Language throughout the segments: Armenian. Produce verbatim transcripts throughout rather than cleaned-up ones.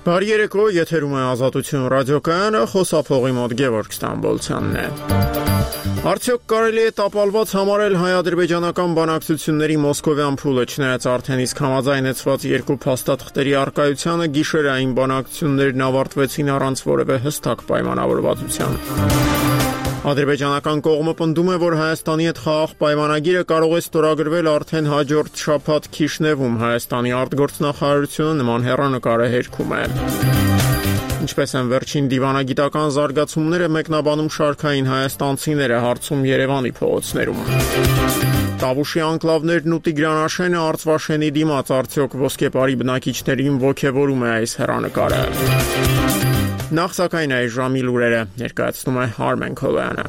Բարի երեկո, եթերում է Ազատություն ռադիոկայանը, խոսափողի մոտ Գևորգ Ստամբոլցյանն է։ Արդյոք կարելի է տապալված համարել հայ-ադրբեջանական բանակցությունների մոսկովյան փուլը, չնայած արդեն իսկ համաձայնեցված երկու փաստաթղթերի առկայությանը գիշերային բանակցություններն ավարտվեցին առանց որևէ հստակ պայմանավորվածության։ Ադրբեջանական կողմը պնդում է, որ Հայաստանի հետ խաղաղ պայմանագիրը կարող է ստորագրվել արդեն հաջորդ շաբաթ Քիշնևում։ Հայաստանի արտգործնախարարությունը նման հեռանկարը հերքում է։ Ինչպես են վերջին դիվանագիտական զարգացումները մեկնաբանում շարքային հայաստանցիները, հարցում Երևանի փողոցներում։ Տավուշի անկլավներն ու Տիգրանաշենը Արցվաշենի դիմաց արդյոք ոսկեպարի բնակիչներին ոգևորում է այս հեռանկարը։ Նախ սակայն այս ժամի լուրերը ներկայացնում է Արմեն Քոլյանը։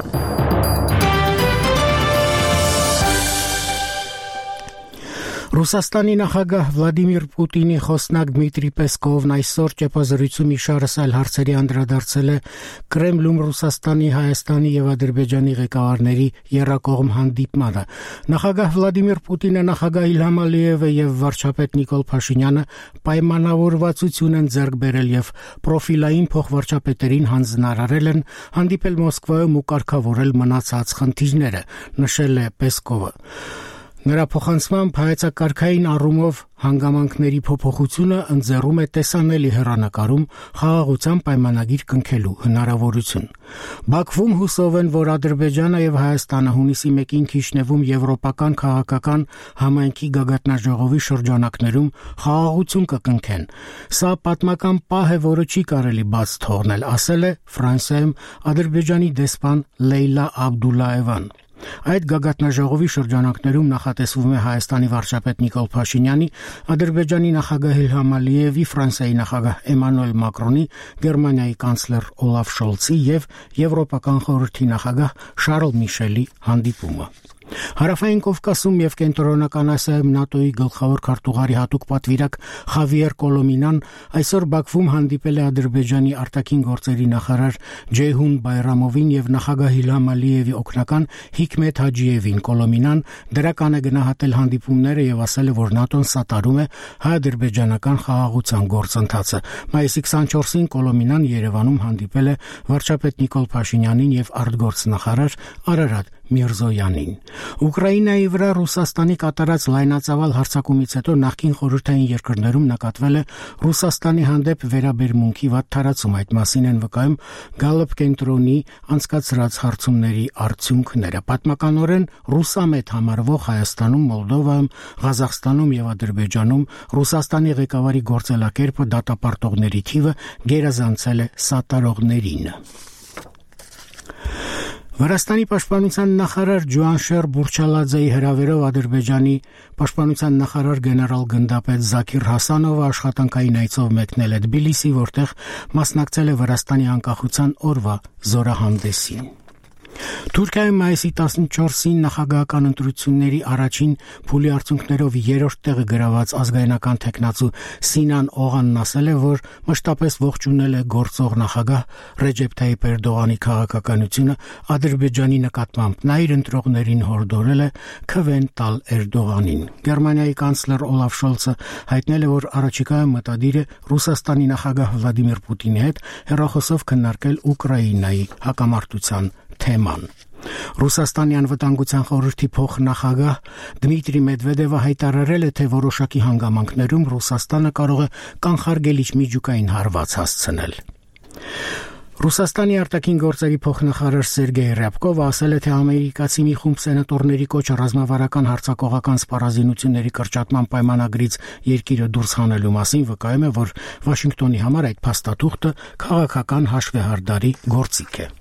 Ռուսաստանի նախագահ Վլադիմիր Պուտինի խոսնակ Դմիտրի Պեսկովն այսօր ճեպազրույցում իշարս այլ հարցերի անդրադարձել է Կրեմլում Ռուսաստանի, Հայաստանի եւ Ադրբեջանի ղեկավարների եռակողմ հանդիպմանը։ Նախագահ Վլադիմիր Պուտինը, նախագահ Իլհամ Ալիևը եւ վարչապետ Նիկոլ Փաշինյանը պայմանավորվածություն են ձեռք բերել եւ պրոֆիլային փոխվարչապետերին հանձնարարել են հանդիպել Մոսկվայում ու կարգավորել մնացած խնդիրները, նշել է Պեսկովը։ Նրա փոխանցմամբ հայեցակարգային առումով հանգամանքների փոփոխությունը ընձեռում է տեսանելի հեռանկարում խաղաղության պայմանագիր կնքելու հնարավորություն։ Բաքվում հուսով են, որ Ադրբեջանը եւ Հայաստանը հունիսի մեկին Քիշնևում եվրոպական քաղաքական համայնքի գագաթնաժողովի շրջանակներում խաղաղություն կկնքեն։ Սա պատմական պահ է, որը չի կարելի բաց թողնել, ասել է Ֆրանսիայում Ադրբեջանի դեսպան Լեյլա Աբդուլլաևան։ Այդ գագաթնաժողովի շրջանակներում նախատեսվում է Հայաստանի վարչապետ Նիկոլ Փաշինյանի, Ադրբեջանի նախագահ Իլհամ Ալիևի, Ֆրանսիայի նախագահ Էմանուել Մակրոնի, Գերմանիայի կանցլեր Օլաֆ Շոլցի եւ Եվրոպական խորհրդի նախագահ Շարլ Միշելի հանդիպումը։ Հարավային Կովկասում եւ Կենտրոնական Ասիայում ՆԱՏՕ-ի գլխավոր քարտուղարի հատուկ պատվիրակ Խավիեր Կոլոմինան այսօր Բաքվում հանդիպել է Ադրբեջանի արտաքին գործերի նախարար Ջեյհուն Բայրամովին եւ նախագահ Իլհամ Ալիևի օգնական Հիկմետ Հաջիևին։ Կոլոմինան դրական է գնահատել հանդիպումները եւ ասել է, որ ՆԱՏՕ-ն սատարում է հայ-ադրբեջանական խաղաղության գործընթացը։ Մայիսի քսանչորսին Կոլոմինան Երևանում հանդիպել է վարչապետ Նիկոլ Փաշինյանին եւ արտգործնախարար Արարատ Միրզոյանին։ Ուկրաինայի վրա Ռուսաստանի կատարած լայնածավալ հարձակումից հետո նախկին խորհրդային երկրներում նկատվել է Ռուսաստանի հանդեպ վերաբերմունքի վատ թարացում։ Այդ մասին են վկայում Gallup կենտրոնի անցկացրած հարցումների արդյունքները։ Պատմականորեն ռուսամետ համարվող Հայաստանում, Մոլդովայում, Ղազախստանում եւ Ադրբեջանում Ռուսաստանի ղեկավարի գործելակերպը դատապարտողների թիվը գերազանցել է սատարողներին։ Վրաստանի պաշտպանության նախարար Ջուանշեր Բուրչալաձեի հրավերով Ադրբեջանի պաշտպանության նախարար գեներալ գնդապետ Զաքիր Հասանովը աշխատանքային այցով մեկնել է Թբիլիսի, որտեղ մասնակցել է Վրաստանի անկախության օրվա զորահանդեսին։ Թուրքիայում մայիսի տասնչորսին նախագահական ընտրությունների առաջին փուլի արդյունքներով երրորդ տեղը գրաված ազգայնական տեխնացու Սինան Օղանն ասել է, որ մշտապես ողջունել է գործող նախագահ Ռեջեփ Թայիփ Էրդողանի քաղաքականությունը Ադրբեջանի նկատմամբ։ Նա իր ընտրողներին հորդորել է քվեն տալ Էրդողանին։ Գերմանիայի կանցլեր Օլաֆ Շոլցը հայտնել է, որ առաջիկայում մտադիր է Ռուսաստանի նախագահ Վլադիմիր Պուտինի հետ հեռախոսով քննարկել Ուկրաինայի հակամարտության թեման։ Ռուսաստանի անվտանգության խորհրդի փոխնախագահ Դմիտրի Մեդվեդևը հայտարարել է, թե որոշակի հանգամանքներում Ռուսաստանը կարող է կանխարգելիչ միջուկային հարված հասցնել։ Ռուսաստանի արտաքին գործերի փոխնախարար Սերգեյ Ռյաբկովը ասել է, թե ամերիկացի մի խումբ սենատորների կոչը ռազմավարական հարձակողական սպառազինությունների կրճատման պայմանագրից երկիրը դուրս հանելու մասին վկայում է, որ Վաշինգտոնի համար այդ փաստաթուղթը քաղաքական հաշվեհարդարի գործիք է։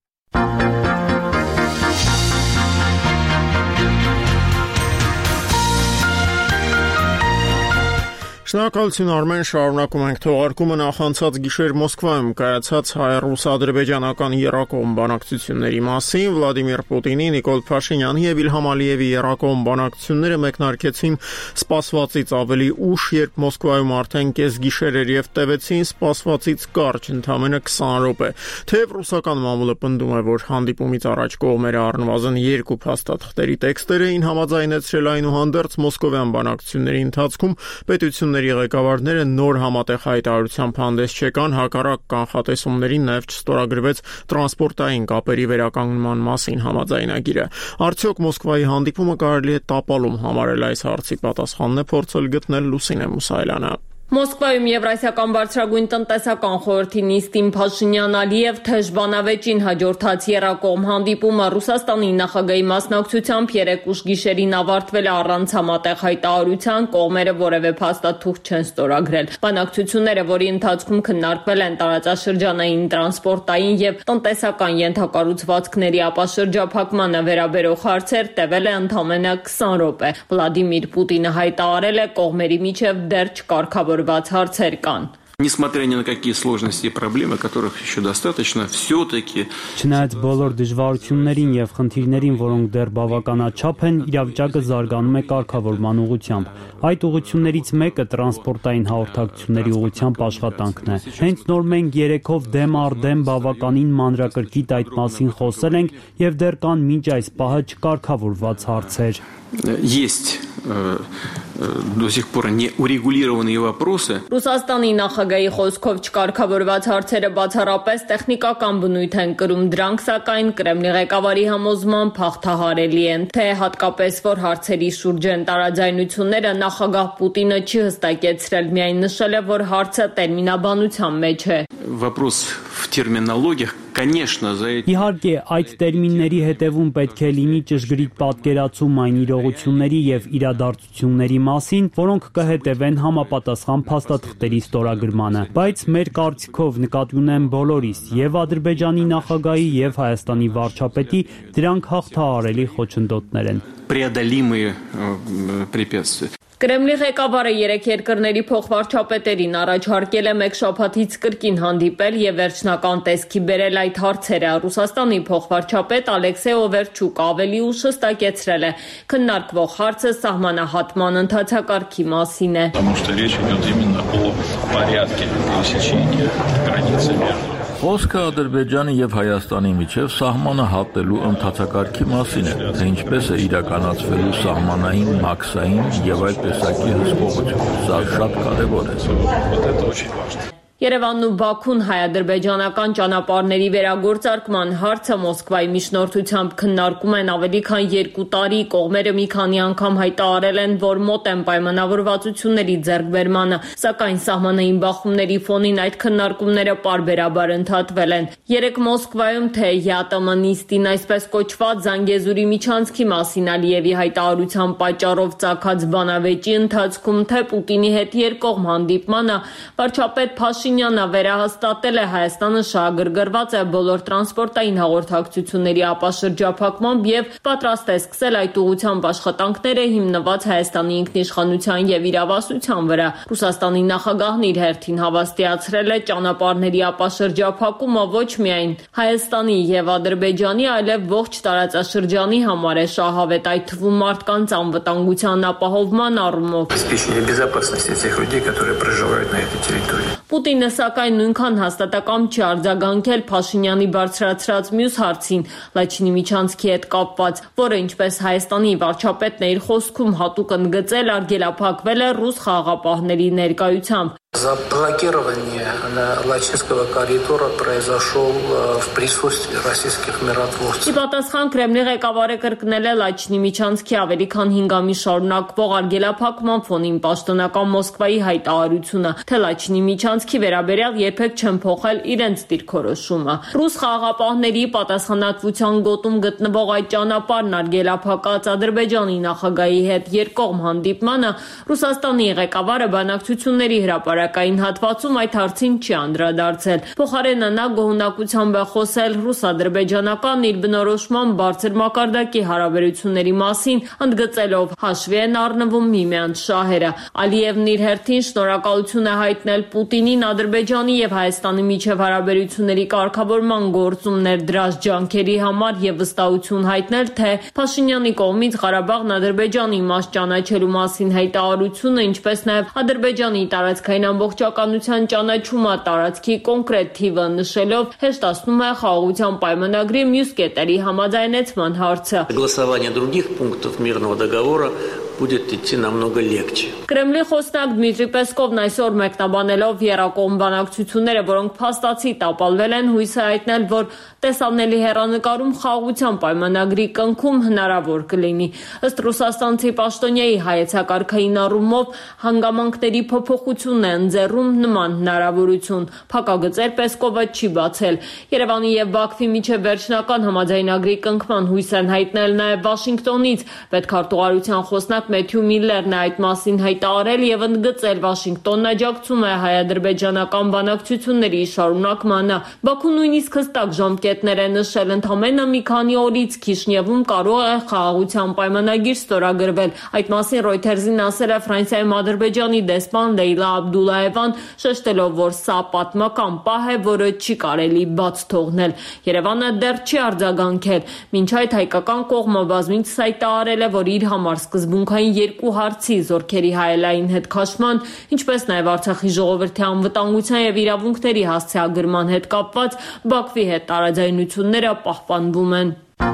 Շնորհակալություն Արմեն, շարունակում ենք թողարկումը նախանցած գիշեր Մոսկվայում կայացած հայ-ռուս-ադրբեջանական եռակողմ բանակցությունների մասին։ Վլադիմիր Պուտինի, Նիկոլ Փաշինյանի եւ Իլհամ Ալիևի եռակողմ բանակցությունները մեկնարկեցին սպասվածից ավելի ուշ, երբ Մոսկվայում արդեն կեսգիշեր էր եւ տևեցին սպասվածից կարճ, ընդամենը քսան րոպե։ Թեև ռուսական մամուլը պնդում է, որ հանդիպումից առաջ կողմերը առնվազն երկու փաստաթղթերի տեքստեր էին համաձայնեցրել, այնուհանդերձ մոսկովյան բանակցությունների ընթացքում պետությունների ընկերությունների ղեկավարները նոր համատեղ հայտարարությամբ հանդես չեկան, հակառակ կանխատեսումներին նաև չստորագրվեց տրանսպորտային կապերի վերականգնման մասին համաձայնագիրը։ Արդյոք Մոսկվայի հանդիպումը կարելի է տապալում համարել այս հարցի պատասխանն է փորձել գտնել Լուսինե Մուսայելյանը։ Մոսկվայում Եվրասիական բարձրագույն տնտեսական խորհրդի նիստին Փաշինյան-Ալիև թեժ բանավեճին հաջորդած եռակողմ հանդիպումը Ռուսաստանի նախագահի մասնակցությամբ երեկ ուշ գիշերին ավարտվել է առանց համատեղ հայտարարության, կողմերը որևէ փաստաթուղթ չեն ստորագրել։ Բանակցությունները, որի ընթացքում քննարկվել են տարածաշրջանային տրանսպորտային եւ տնտեսական ենթակառուցվածքների ապաշրջափակմանը վերաբերող հարցեր, տևել է ընդամենը քսան րոպե։ Վլադիմիր Պուտինը հայտարարել է, կողմերի միջև դեռ չկարգավորված հարցեր կան։ Несмотря ни на какие сложности и проблемы, которых еще достаточно, все-таки Չնայած բոլոր դժվարություններին եւ խնդիրներին, որոնք դեռ բավականաչափ են, իրավիճակը զարգանում է կարգավորման ուղղությամբ։ Այդ ուղղություններից մեկը տրանսպորտային հաղորդակցությունների ուղղությամբ աշխատանքն է։ Հենց նոր մենք երեքով դեմ առ դեմ բավականին մանրակրկիտ այդ մասին խոսել ենք եւ դեռ կան մինչ այս պահը չկարգավորված հարցեր։ есть до сих пор не урегулированные вопросы. Ռուսաստանի նախագահի խոսքով չկարգավորված հարցերը բացառապես տեխնիկական բնույթ են կրում, դրանք սակայն Կրեմլի ղեկավարի համոզմամբ հաղթահարելի են, թե հատկապես որ հարցերի շուրջ են տարաձայնությունները, նախագահ Պուտինը չի հստակեցրել, միայն նշել է, որ հարցը տերմինաբանության մեջ է։ Вопрос в терминологиях, конечно, за эти Իհարկե, այդ տերմինների հետևում պետք է լինի ճշգրիտ պատկերացում այն իրողությունների եւ իրադարձությունների մասին, որոնք կհետևեն համապատասխան փաստաթղթերի ստորագրմանը, բայց մեր կարծիքով նկատի ունեմ բոլորիս, եւ Ադրբեջանի նախագահի եւ Հայաստանի վարչապետի, դրանք հաղթահարելի խոչընդոտներ են։ преодолимые препятствия. Կրեմլի ղեկավարը երեք երկրների փոխվարչապետերին առաջարկել է մեկ շաբաթից կրկին հանդիպել եւ վերջնական տեսքի բերել այդ հարցերը։ Ռուսաստանի փոխվարչապետ Ալեքսեյ Օվերչուկը ավելի ուշ հստակեցրել է, քննարկվող հարցը սահմանահատման ընթացակարգի մասին է։ Потому что речь идет именно о порядке пересечения границы между Խոսքը Ադրբեջանի եւ Հայաստանի միջև սահմանը հատելու ընթացակարգի մասին է, թե ինչպես է իրականացվելու սահմանային, մաքսային եւ այլ տեսակի հսկողություն։ Սա շատ կարեւոր է։ Երևանն ու Բաքուն հայ-ադրբեջանական ճանապարհների վերագործարկման հարցը Մոսկվայի միջնորդությամբ քննարկում են ավելի քան երկու տարի, կողմերը մի քանի անգամ հայտարարել են, որ մոտ են պայմանավորվածությունների ձեռքբերմանը, սակայն սահմանային բախումների ֆոնին այդ քննարկումները պարբերաբար ընդհատվել են։ Երեք Մոսկվայում թե ԵԱՏՄ նիստին այսպես կոչված Զանգեզուրի միջանցքի մասին Ալիևի հայտարարության պատճառով ծագած բանավեճի ընթացքում, թե Պուտինի հետ երկկողմ հանդիպմանը վարչապետ Փաշինյանը վերահաստատել է, Հայաստանը շահագրգռված է բոլոր տրանսպորտային հաղորդակցությունների ապաշրջափակմամբ եւ պատրաստ է սկսել այդ ուղղությամբ աշխատանքները հիմնված Հայաստանի ինքնիշխանության եւ իրավասության վրա։ Ռուսաստանի նախագահն իր հերթին հավաստիացրել է ճանապարհների ապաշրջափակումը ոչ միայն Հայաստանի եւ Ադրբեջանի, այլև ողջ տարածաշրջանի համար է շահավետ, այդ թվում մարդկանց անվտանգության ապահովման առումով։ Պուտինը սակայն նույնքան հաստատակամ չի արձագանքել Փաշինյանի բարձրացրած մյուս հարցին, Լաչինի միջանցքի հետ կապված, որը ինչպես Հայաստանի վարչապետն է իր խոսքում հատուկ ընդգծել, արգելափակվել է ռուս խաղաղապահների ներկայությամբ։ Заблокирование Лачинского коридора произошел в присутствии российских миротворцев. Ի պատասխան Կրեմլի ղեկավարը կրկնել է Լաչինի միջանցքի ավելի քան հինգ ամիս շարունակվող արգելափակման ֆոնին պաշտոնական Մոսկվայի հայտարարությունը, թե Լաչինի միջանցքի վերաբերյալ երբեք չեն փոխել իրենց դիրքորոշումը։ Ռուս խաղաղապահների պատասխանատվության գոտում գտնվող այդ ճանապարհն արգելափակած Ադրբեջանի նախագահի հետ երկկողմ հանդիպմանը Ռուսաստանի ղեկավարը բանակցությունների հրապարակային հատվածում այդ հարցին չի անդրադարձել։ Փոխարենը նա գոհունակությամբ է խոսել ռուս-ադրբեջանական իր բնորոշման բարձր մակարդակի հարաբերությունների մասին, ընդգծելով հաշվի են առնվում միմյանց շահերը։ Ալիևն իր հերթին շնորհակալություն է հայտնել Պուտինին Ադրբեջանի եւ Հայաստանի միջև հարաբերությունների կարգավորման գործում ներդրած ջանքերի համար եւ վստահություն հայտնել, թե Փաշինյանի կողմից Ղարաբաղն Ադրբեջանի իմաստ ճանաչելու մասին հայտարարությունը, ինչպես նաեւ Ադրբեջանի տարածքային ամբողջականության ճանաչումը տարածքի կոնկրետ թիվը նշելով հեշտացնում է խաղաղության պայմանագրի մյուս կետերի համաձայնեցման հարցը։ Согласование других пунктов мирного договора будет идти намного легче. Կրեմլի խոսնակ Դմիտրի Պեսկովն այսօր մեկնաբանելով եռակողմ բանակցությունները, որոնք փաստացի տապալվել են, հույս է հայտնել, որ տեսանելի հեռանկարում խաղաղության պայմանագրի կնքում հնարավոր կլինի։ Ըստ ռուսաստանցի պաշտոնյայի հայեցակարգային առումով հանգամանքների փոփոխությունն է ընձեռում նման հնարավորություն։ Փակագծեր Պեսկովը չի բացել։ Երևանի եւ Բաքվի միջև վերջնական համաձայնագրի կնքման հույս են հայտնել նաեւ Վաշինգտոնից։ Պետքարտուղարության խոսնակ Մեթյու Միլլերն է այդ մասին հայտարարել եւ ընդգծել Վաշինգտոնն աջակցում է հայ-ադրբեջանական բանակցությունների շարունակմանը։ Բաքուն նույնիսկ հստակ ժամկետներ է նշել, ընդամենը մի քանի օրից Քիշնևում կարող է խաղաղության պայմանագիր ստորագրվել։ Այդ մասին Reuters-ին ասել է Ֆրանսիայում Ադրբեջանի դեսպան Լեյլա Աբդուլաևան, շեշտելով, որ սա պատմական պահ է, որը չի կարելի բաց թողնել։ Երևանը դեռ չի արձագանքել։ Մինչ այդ հայկական կողմը բազմիցս հայտարարել է, որ իր համար սկզբունքային երկու հարցի՝ զորքերի հայելային հետ քաշման, ինչպես նաև Արցախի ժողովրդի անվտանգության եւ իրավունքների հասցեագրման հետ կապված Բաքվի հետ տարաձայնությունները պահպանվում են։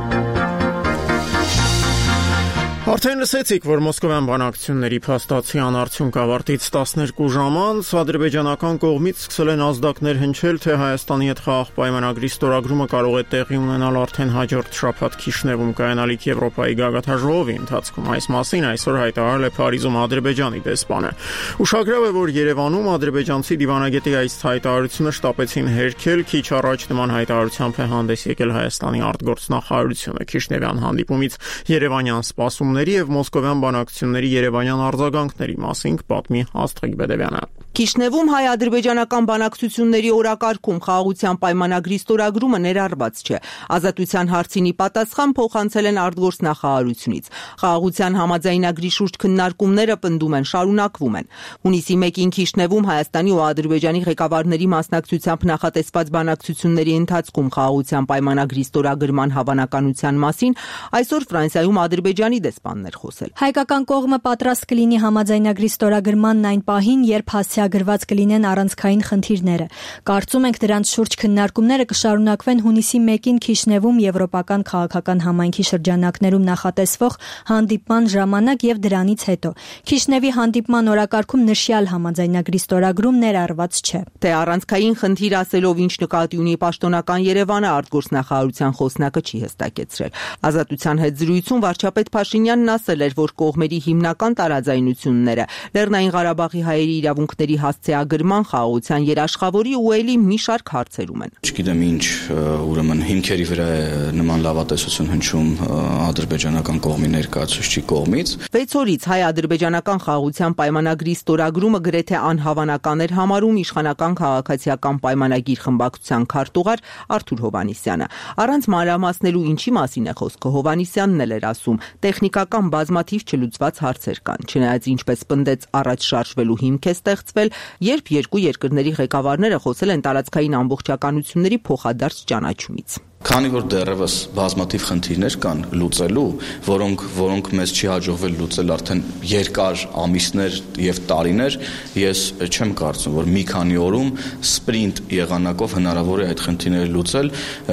Արդեն լսեցիք, որ մոսկովյան բանակցությունների փաստացի անարդյունք ավարտից տասներկու ժամ անց ադրբեջանական կողմից սկսել են ազդակներ հնչել, թե Հայաստանի հետ խաղաղ պայմանագրի ստորագրումը կարող է տեղի ունենալ արդեն հաջորդ շաբաթ Քիշնևում կայանալիք Եվրոպայի գագաթնաժողովի ընթացքում։ Այս մասին այսօր հայտարարել է Փարիզում Ադրբեջանի դեսպանը։ Ուշագրավ է, որ Երևանում ադրբեջանցի դիվանագետի այս հայտարարությունը շտապեցին հերքել, քիչ առաջ նման հայտարարությամբ է հանդես եկել Հայաստանի արտգործնախարարությունը։ Քիշնևյան հանդիպումից երևանյան սպասում եւ մոսկովյան բանակցությունների երևանյան արձագանքների մասին պատմի Աստղիկ Բեդևյանը։ Քիշնևում հայ-ադրբեջանական բանակցությունների օրակարգում խաղաղության պայմանագրի ստորագրումը ներառված չէ։ Ազատության հարցինի պատասխան փոխանցել են արտգործնախարարությունից։ Խաղաղության համաձայնագրի շուրջ քննարկումները պնդում են շարունակվում են։ Հունիսի մեկին Քիշնևում Հայաստանի ու Ադրբեջանի ղեկավարների մասնակցությամբ նախատեսված բանակցությունների ընթացքում խաղաղության պայմանագրի ստորագրման հավանականության մասին այսօր Ֆրանսիայում Ադրբեջանի դեսպանն էր խոսել։ Հայկական կողմը պատրաստ կլինի համաձայնագրի ստորագրմանն այն պահին, երբ հասցեագրված կլինեն առանցքային խնդիրները։ Կարծում ենք դրանց շուրջ քննարկումները կշարունակվեն հունիսի մեկին Քիշնևում Եվրոպական քաղաքական համայնքի շրջանակներում նախատեսվող հանդիպման ժամանակ եւ դրանից հետո։ Քիշնևի հանդիպման օրակարգում նշյալ համաձայնագրի ստորագրում ներառված չէ։ Թե առանցքային խնդիր ասելով ինչ նկատի ունի պաշտոնական Երևանը, արտգործնախարարության խոսնակը չի հստակեցրել։ Ազատության հետ զրույցում վարչապետ Փաշինյանն ասել էր, որ կողմերի հիմնական տարաձայնությունները Լեռնային Ղարաբաղի հայերի իրավունքների հասցեագրման, խաղաղության երաշխավորի ու ելի մի շարք հարցերում են։ Չգիտեմ ինչ, ուրեմն հիմքերի վրա է նման լավատեսություն հնչում ադրբեջանական կողմի ներկայացուցչի կողմից։ վեց օրից հայ-ադրբեջանական խաղաղության պայմանագրի ստորագրումը գրեթե անհավանական էր համարում իշխանական քաղաքացիական պայմանագիր խմբակցության քարտուղար Արթուր Հովհաննիսյանը։ Առանց մանրամասնելու ինչի մասին է խոսքը, Հովհաննիսյանն էլ էր ասում, տեխնիկական բազմաթիվ չլուծված հարցեր կան։ Չնայած ինչպես պնդեց, առաջ շարժվելու հիմք է ստեղծվել, երբ երկու երկրների ղեկավարները խոսել են տարածքային ամբողջականությունների փոխադարձ ճանաչումից։ Քանի որ դեռևս բազմաթիվ խնդիրներ կան լուծելու, որոնք որոնք մեզ չի հաջողվել լուծել արդեն երկար ամիսներ եւ տարիներ, ես չեմ կարծում, որ մի քանի օրում սպրինտ եղանակով հնարավոր է այդ խնդիրները լուծել,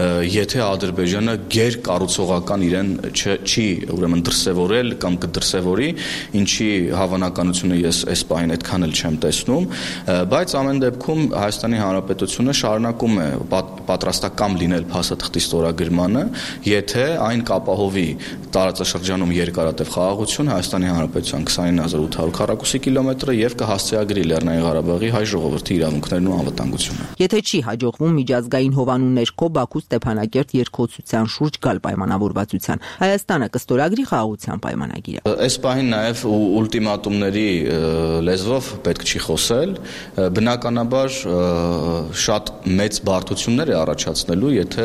եթե Ադրբեջանը գեր կառուցողական իրեն չի ուրեմն դրսևորել կամ կդրսևորի, ինչի հավանականությունը ես այս պահին այդքան էլ չեմ տեսնում, բայց ամեն դեպքում Հայաստանի Հանրապետությունը շարունակում է պատրաստական լինել փաստաթղթի ստորագրմանը, եթե այն կապահովի տարածաշրջանում երկարատև խաղաղություն Հայաստանի Հանրապետության քսանինը հազար ութ հարյուր քառակուսի կիլոմետրը եւ կհասցեագրի Լեռնային Ղարաբաղի հայ ժողովրդի իրավունքներն ու անվտանգությունը։ Եթե չի հաջողվում միջազգային հովանու ներքո Բաքու Ստեփանակերտ երկխոսության շուրջ գալ պայմանավորվածության, Հայաստանը կստորագրի խաղաղության պայմանագիրը։ Այս պահին նաեւ ուլտիմատումների լեզվով պետք չի խոսել, բնականաբար շատ մեծ բարդություններ է առաջացնելու, եթե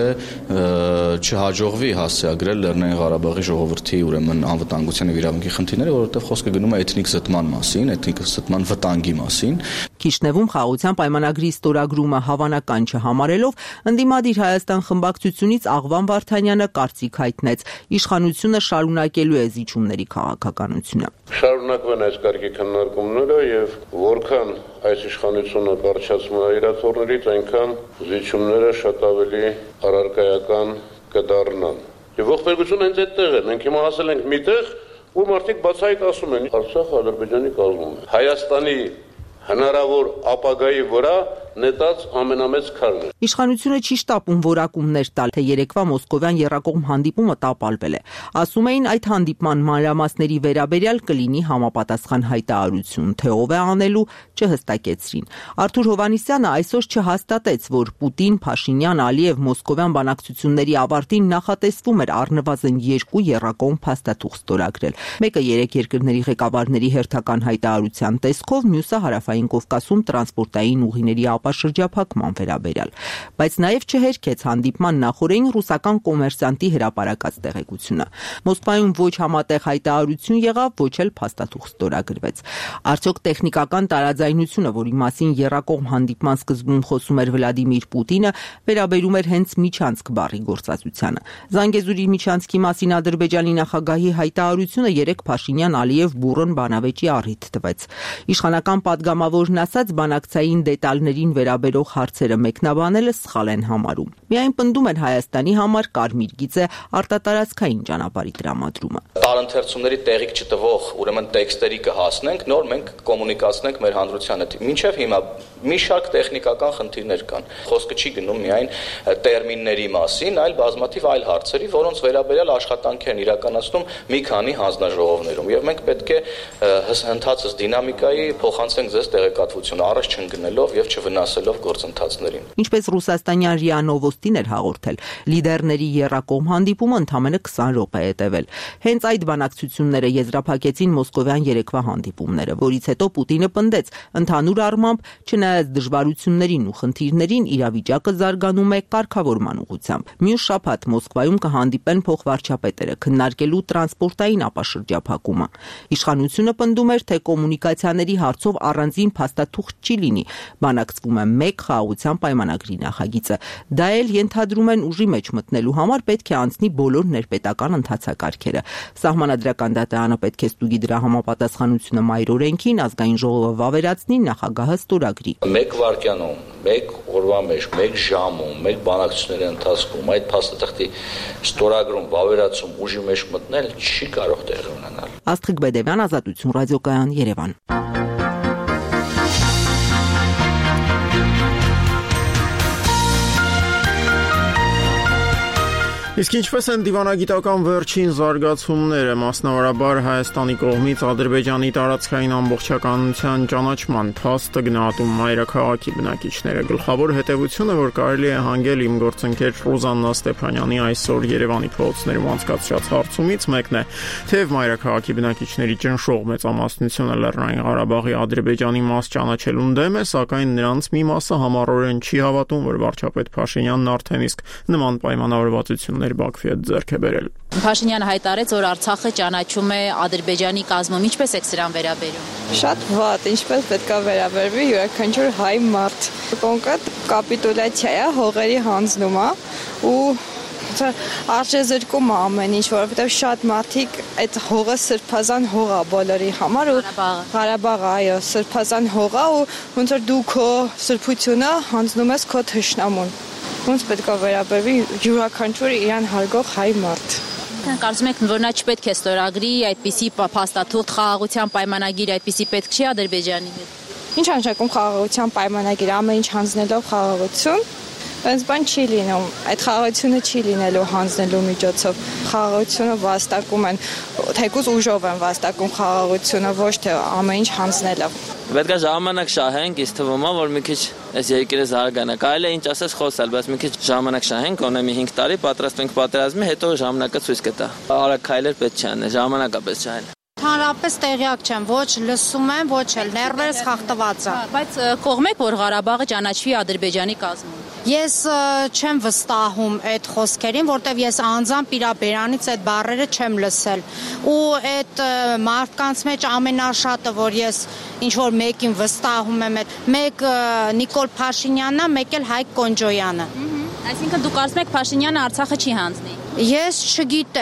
չհաջողվի հասցեագրել Լեռնային Ղարաբաղի ժողովրդի ուրեմն անվտանգության եւ իրավունքի խնդիրները, որովհետեւ խոսքը գնում է էթնիկ զտման մասին, էթնիկ զտման վտանգի մասին։ Քիշնևում խաղաղության պայմանագրի ստորագրումը հավանական չհամարելով ընդդիմադիր Հայաստան խմբակցությունից Աղվան Վարդանյանը կարծիք հայտնեց. իշխանությունը շարունակելու է զիջումների քաղաքականությունը։ Շարունակվեն այս կարգի քննարկումները եւ որքան այս իշխանությունը կարճացնում է իրաթորներից, այնքան զիջումները շատ ավելի առարկայական կդառնան։ Եվ ողբերգությունը հենց այդտեղ է։ Մենք հիմա հասել ենք միտեղ, ու մարդիկ բացայիկ ասում են Արցախը Ադրբեջանի կազմում է։ Հայաստանի հնարավոր ապագայի վրա նետած ամենամեծ քարն է։ Իշխանությունը չի շտապում որակումներ տալ, թե երեկվա մոսկովյան եռակողմ հանդիպումը տապալվել է։ Ասում էին այդ հանդիպման մանրամասների վերաբերյալ կլինի համապատասխան հայտարարություն, թե ով է անելու, չհստակեցրին։ Արթուր Հովհաննիսյանը այսօր չհաստատեց, որ Պուտին, Փաշինյան, Ալիև մոսկովյան բանակցությունների ավարտին նախատեսվում էր առնվազն երկու եռակողմ փաստաթուղթ ստորագրել։ Մեկը երեք երկրների ղեկավարների հերթական հայտարարության տեսքով, մյուսը Հարավային Կովկասում տրանսպորտային ուղիների շրջափակման վերաբերյալ, բայց նաև չհերքեց հանդիպման նախօրեին ռուսական կոմերսանտի հրապարակած տեղեկությունը։ Մոսկվայում ոչ համատեղ հայտարարություն եղավ, ոչ էլ փաստաթուղթ ստորագրվեց։ Արդյոք տեխնիկական տարաձայնությունը, որի մասին եռակողմ հանդիպման սկզբում խոսում էր Վլադիմիր Պուտինը, վերաբերում էր հենց միջանցք բառի գործածությանը։ Զանգեզուրի միջանցքի մասին Ադրբեջանի նախագահի հայտարարությունը երեք Փաշինյան-Ալիև բուռն բանավեճի առիթ տվեց։ Իշխանական պատգամավորն ասաց, բանակցային դետալներին վերաբերող հարցերը մեկնաբանելը սխալ են համարում։ Միայն պնդում են Հայաստանի համար կարմիր գիծը արտատարածքային ճանապարհի տրամադրումը։ Տարընթերցումների տեղիք չտվող, ուրեմն տեքստերի կհասնենք, նոր մենք կոմունիկացնենք մեր հանրությանը։ Մինչև հիմա մի շարք տեխնիկական խնդիրներ կան։ Խոսքը չի գնում միայն տերմինների մասին, այլ բազմաթիվ այլ հարցերի, որոնց վերաբերյալ աշխատանք են իրականացնում մի քանի հանձնաժողովներում։ Եվ մենք պետք է հնդածս դինամիկայի փոխանցենք ձեզ տեղեկատվությունը, առաջ չընկնելով եւ չվնասելով գործընթացներին։ Ինչպես ռուսաստանյան ՌԻԱ Նովոստին էր հաղորդել, լիդերների եռակողմ հանդիպումը ընդամենը քսան րոպե է տևել։ Հենց այդ բանակցությունները եզրափակեցին մոսկովյան երեկվա հանդիպումները, որից հետո Պուտինը պնդեց, ընդհանուր առմամբ, չնայած դժվարություններին ու խնդիրներին, իրավիճակը զարգանում է կարգավորման ուղղությամբ։ Մյուս շաբաթ Մոսկվայում կհանդիպեն փոխվարչապետերը քննարկելու տրանսպորտային ապաշրջափակումը։ Իշխանությունը պնդում էր, թե կոմունիկացիաների հարցով առանձին փաստաթուղթ չի լինի, բանակցվում է մեկ խաղաղության պայմանագրի նախագիծը։ Դա էլ ենթադրում են ուժի մեջ մտնելու համար պետք է անցնի բոլոր ներպետական ընթացակարգերը։ Սահմանադրական դատարանը պետք է ստուգի դրա համապատասխանությունը մայր օրենքին, ազգային ժողովը վավերացնի, նախագահը ստորագրի։ Մեկ վայրկյանում, մեկ օրվա մեջ, մեկ ժամում, մեկ բանակցությունների ընթացքում այդ փաստաթղթի ստորագրում, վավերացում ուժի մեջ մտնել չի կարող տեղի ունենալ։ Աստղիկ Բեդևյան, Ազատություն ռադիոկայան, Երևան։ Իսկ ինչպես են դիվանագիտական վերջին զարգացումները, մասնավորաբար Հայաստանի կողմից Ադրբեջանի տարածքային ամբողջականության ճանաչման փաստը գնահատում մայրաքաղաքի բնակիչները։ Գլխավոր հետևությունը, որ կարելի է հանգել իմ գործընկեր Ռուզաննա Ստեփանյանի այսօր Երևանի փողոցներում անցկացրած հարցումից մեկն է, թեև մայրաքաղաքի բնակիչների ճնշող մեծամասնությունը Լեռնային Ղարաբաղի Ադրբեջանի մաս ճանաչելուն դեմ է, սակայն նրանց մի մասը համառորեն չի հավատում, որ վարչապետ Փաշինյանն արդեն իսկ նման պայմանավորվածություններ Բաքվի հետ ձեռք է բերել։ Փաշինյանը հայտարարեց, որ Արցախը ճանաչում է Ադրբեջանի կազմում։ Ինչպես եք սրան վերաբերում։ Շատ վատ, ինչպես պետք է վերաբերվի յուրաքանչյուր հայ մարդ։ Կոնկրետ կապիտուլյացիա է, հողերի հանձնումը ու արժեզրկում ամեն ինչ, որովհետև շատ մարդիկ այդ հողը սրբազան հող է բոլորի համար ու Ղարաբաղը, այո, սրբազան հող է ու ոնց որ դու քո սրբությունը հանձնում ես քո թշնամուն։ Ոնց պետք է վերաբերվի յուրաքանչյուր իրան հարգող հայ մարդ։ Կարծում եք, որ նա չպետք է ստորագրի այդպիսի փաստաթուղթ, խաղաղության պայմանագիր, այդպիսի պետք չի Ադրբեջանի հետ։ Ինչ անշակում խաղաղության պայմանագիր, ամեն ինչ հանձնելով խաղաղություն, այնց բան չի լինում։ Այդ խաղաղությունը չի լինելու հանձնելու միջոցով։ Խաղաղությունը վաստակում են, թեկուզ ուժով են վաստակում խաղաղությունը, ոչ թե ամեն ինչ հանձնելով։ Պետք է ժամանակ շահենք, ինձ թվում է, որ մի քիչ այս երկիրը զարգանա։ Կարելի է ինչ ասես խոսալ, բայց մի քիչ ժամանակ շահենք, ունե մի հինգ տարի պատրաստվենք պատերազմի, հետո ժամանակը ցույց կտա։ Արագ քայլեր պետք չի անել, ժամանակա պես չայել։ Հանրապես տեղյակ չեմ, ոչ լսում եմ, ոչ էլ ներվերս խախտված է։ Բայց կողմեք, որ Ղարաբաղը ճանաչվի Ադրբեջանի կազմում։ Ես չեմ վստահում այդ խոսքերին, որտեվ ես անձամբ իր բերանից այդ բառերը չեմ լսել։ Ու այդ մարդկանց մեջ ամենաշատը, որ ես ինչ որ մեկին վստահում եմ, մեկ Նիկոլ Փաշինյանն է, մեկ էլ Հայկ Կոնջոյանը։ Այսինքն դուք կարծում եք Փաշինյանը Արցախը չի հանձնի։ Ես չգիտեմ։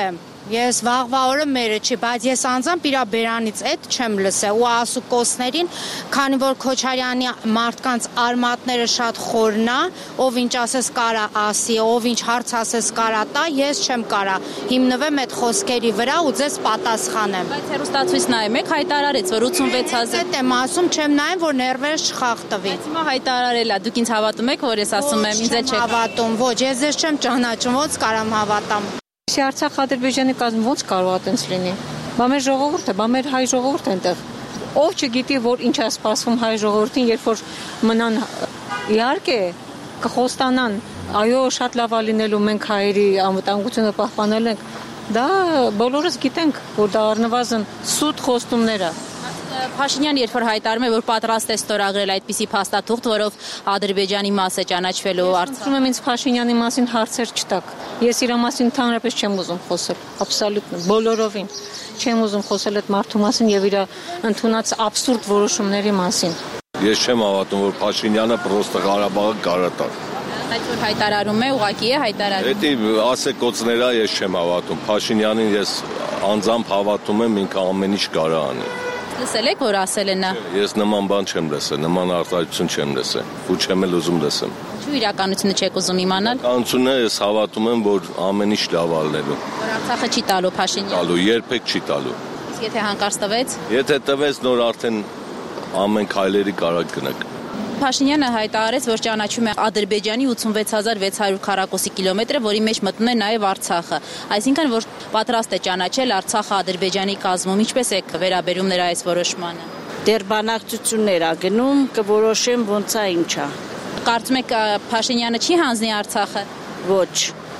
Ես վաղվա օրը մերը չի, բայց ես անձամբ իրա բերանից այդ չեմ լսել ու ասուկոսներին, քանի որ Քոչարյանի մարդկանց արմատները շատ խորն է, ով ինչ ասես կարա ասի, ով ինչ հարց ասես կարա տա, ես չեմ կարա հիմնվեմ այդ խոսքերի վրա ու ձեզ պատասխանեմ։ Բայց հեռուստացույց նայում եք, հայտարարեց, որ ութսունվեց հազար։ Այդ եմ ասում, չեմ նայում, որ ներվերս չխախտվի։ Բայց հիմա հայտարարել է, դուք ինձ հավատում եք, որ ես ասում եմ, ինձ չեք հավատում, ոչ, ես ձեզ չեմ ճանաչում, ոնց կարամ հավատամ։ Արցախ-Ադրբեջանի կազմը ոնց կարող է այդպես լինի։ Բա մեր ժողովուրդը, բա մեր հայ ժողովուրդը այնտեղ։ Ով չգիտի, որ ինչ է սպասվում հայ ժողովրդին, երբ որ մնան իհարկե կխոստանան, այո, շատ լավ է լինելու մենք հայերի անվտանգությունը պահպանել ենք։ Դա բոլորս գիտենք, որ դա առնվազն սուտ խոստումներ է։ Փաշինյանը երբ որ հայտարարում է, որ պատրաստ է ստորագրել այդպիսի փաստաթուղթ, որով Ադրբեջանի մասը ճանաչվելու Արցախ։ Ասում եմ ինձ Փաշինյանի մասին հարցեր չտակ։ Ես իր մասին ընդհանրապես չեմ ուզում խոսել, աբսոլյուտն, բոլորովին չեմ ուզում խոսել այդ մարդու մասին եւ իր ընդունած աբսուրդ որոշումների մասին։ Ես չեմ հավատում, որ Փաշինյանը պրոստը Ղարաբաղը կարա։ Այդ որ հայտարարում է, ուղղակի է հայտարարում։ Դա ասեկոցներա ես չեմ հավատում։ Փաշինյանին ես անձամբ հավատում եմ, ինքը ամեն ինչ կարա անի։ Լսել եք, որ ասել է նա։ Ես նման բան չեմ լսել, նման արտահայտություն չեմ լսել, ու չեմ էլ ուզում լսեմ։ Ինչու իրականությունը չեք ուզում իմանալ։ Իրականությունը ես հավատում եմ, որ ամեն ինչ լավ ալնելու։ Որ Արցախը չի տալու Փաշինյանը։ Տալու, երբեք չի տալու։ Իսկ եթե հանկարծ տվեց։ Եթե տվեց, նոր արդեն ամեն քայլերի կարակ գնաք։ Փաշինյանը հայտարարեց, որ ճանաչում է Ադրբեջանի ութսունվեց հազար վեց հարյուր քառակուսի կիլոմետրը, որի մեջ մտնում է նաև Արցախը։ Այսինքն, որ պատրաստ է ճանաչել Արցախը Ադրբեջանի կազմում։ Ինչպես է վերաբերում նրա այս որոշմանը։ Դեռ բանակցություններ ա գնում, կորոշեմ ոնց է ինչ է։ Կարծում եք Փաշինյանը չի հանձնի Արցախը։ Ոչ։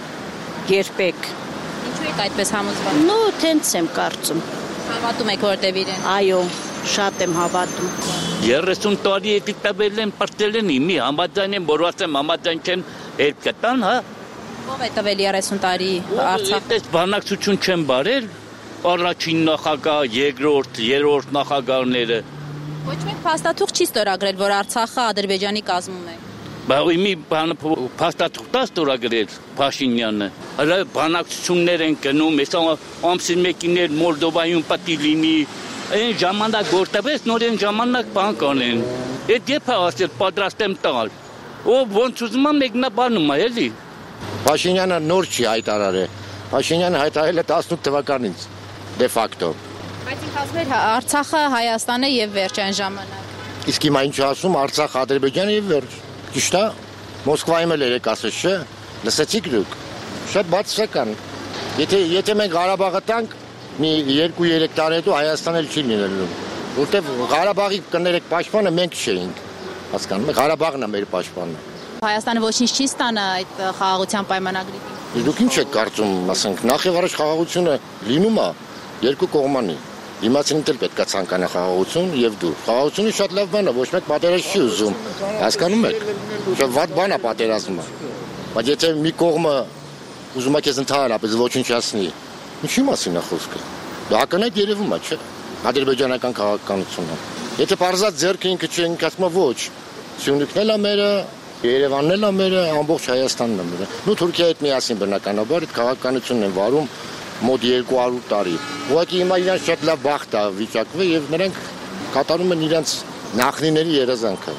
Երբեք։ Ինչու եք այդպես համոզված։ Նո, տենց եմ կարծում։ Հավատում եք որտեւ իրեն։ Այո, շատ եմ հավատում։ երեսուն տարի էդի տվել են, պրտել են, իմի համաձայն եմ, որ ասեմ համաձայն չեմ, երբ կտան, հա։ Ով է տվել երեսուն տարի Արցախ։ Այդպես բանակցություն չեմ բարել, առաջին նախագահ, երկրորդ, երրորդ նախագահները։ Ոչ մեկ փաստաթուղթ չի ստորագրել, որ Արցախը Ադրբեջանի կազմում է։ Բա իմի բանը փաստաթուղթ ստորագրել Փաշինյանը։ Հələ բանակցություններ են գնում, այս ամսին մեկին էլ Մոլդովայում պատի լինի։ Այն ժամանակ գործվեց, նոր այն ժամանակ բան կանեն։ Այդ երբ է ասել պատրաստ եմ տալ։ Ով ոնց ուզում է մեկնաբանում է, էլի։ Փաշինյանը նոր չի հայտարարել։ Փաշինյանը հայտարարել է տասնութ թվականից դե ֆակտո։ Բայց ինքը ասում էր Արցախը Հայաստանը եւ վերջ այն ժամանակ։ Իսկ հիմա ինչ ասում Արցախ Ադրբեջանը եւ վերջ։ Ճիշտ է։ Մոսկվայում էլ երեք ասեց, չէ՞։ Լսեցիք դուք։ Շատ բացասական։ Եթե եթե մենք Ղարաբաղը տանք, մի երկու երեք տարի հետո Հայաստան էլ չի լինելու, որտեվ Ղարաբաղի կներեք պաշտպանը մենք չէինք, հասկանում եք, Ղարաբաղն է մեր պաշտպանը։ Հայաստանը ոչինչ չի ստանա այդ խաղաղության պայմանագրից։ Դուք ինչ եք կարծում, ասենք, նախ եւ առաջ խաղաղությունը լինում է երկու կողմանի։ Դիմացինին էլ պետք է ցանկանա խաղաղություն եւ դու։ Խաղաղությունը շատ լավ բան է, ոչ մեկ պատերազմ չի ուզում, հասկանում եք։ Շատ վատ բան է պատերազմը։ Բայց եթե մի կողմը ուզում է քեզ ընդհանրապես ոչնչացնի, ինչի մասին է խոսքը։ Դա ակնհայտ երևում է, չէ՞։ Ադրբեջանական քաղաքականությունը։ Եթե բարձած ձեռքը ինքը չի ինքնացնում ոչ, Սյունիքն էլ է մերը, Երևանն էլ է մերը, ամբողջ Հայաստանն է մերը։ Նու Թուրքիայի հետ միասին բնականաբար այդ քաղաքականությունն են վարում մոտ երկու հարյուր տարի։ Ուղղակի հիմա իրանց շատ լավ բախտ է վիճակվել եւ նրանք կատարում են իրանց նախնիների երազանքը։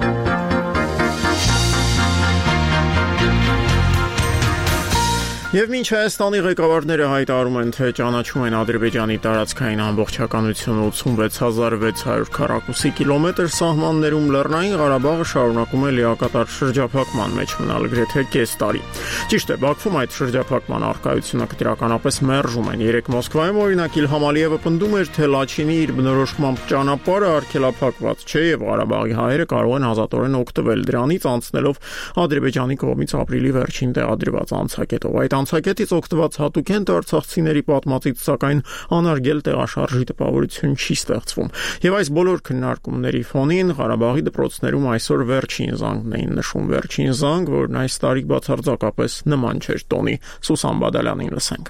Եվ մինչ Հայաստանի ղեկավարները հայտարարում են, թե ճանաչում են Ադրբեջանի տարածքային ամբողջականությունը ութսունվեց հազար վեց հարյուր քառակուսի կիլոմետր սահմաններում, Լեռնային Ղարաբաղը շարունակում է լիակատար շրջափակման մեջ մնալ գրեթե կես տարի։ Ճիշտ է, Բաքվում այդ շրջափակման առկայությունը կտրականապես մերժում են։ Երեք Մոսկվայում օրինակ Իլհամ Ալիևը պնդում էր, թե Լաչինի իր բնորոշմամբ ճանապարհը արգելափակված չէ եւ Ղարաբաղի հայերը կարող են ազատորեն օգտվել դրանից, անցնելով Ադրբեջանի կողմից ապրիլի վերջին տեղադրված անցակետով։ Այդ անցակետից օգտված հատուկ են տարածախցիների պատմածից, սակայն անարգել տեղաշարժի տպավորություն չի ստեղծվում։ Եվ այս բոլոր քննարկումների ֆոնին Ղարաբաղի դպրոցներում այսօր վերջին զանգն էին նշում, վերջին զանգ, որն այս տարի բացարձակապես նման չէր տոնի։ Սուսան Բադալյանին լսենք։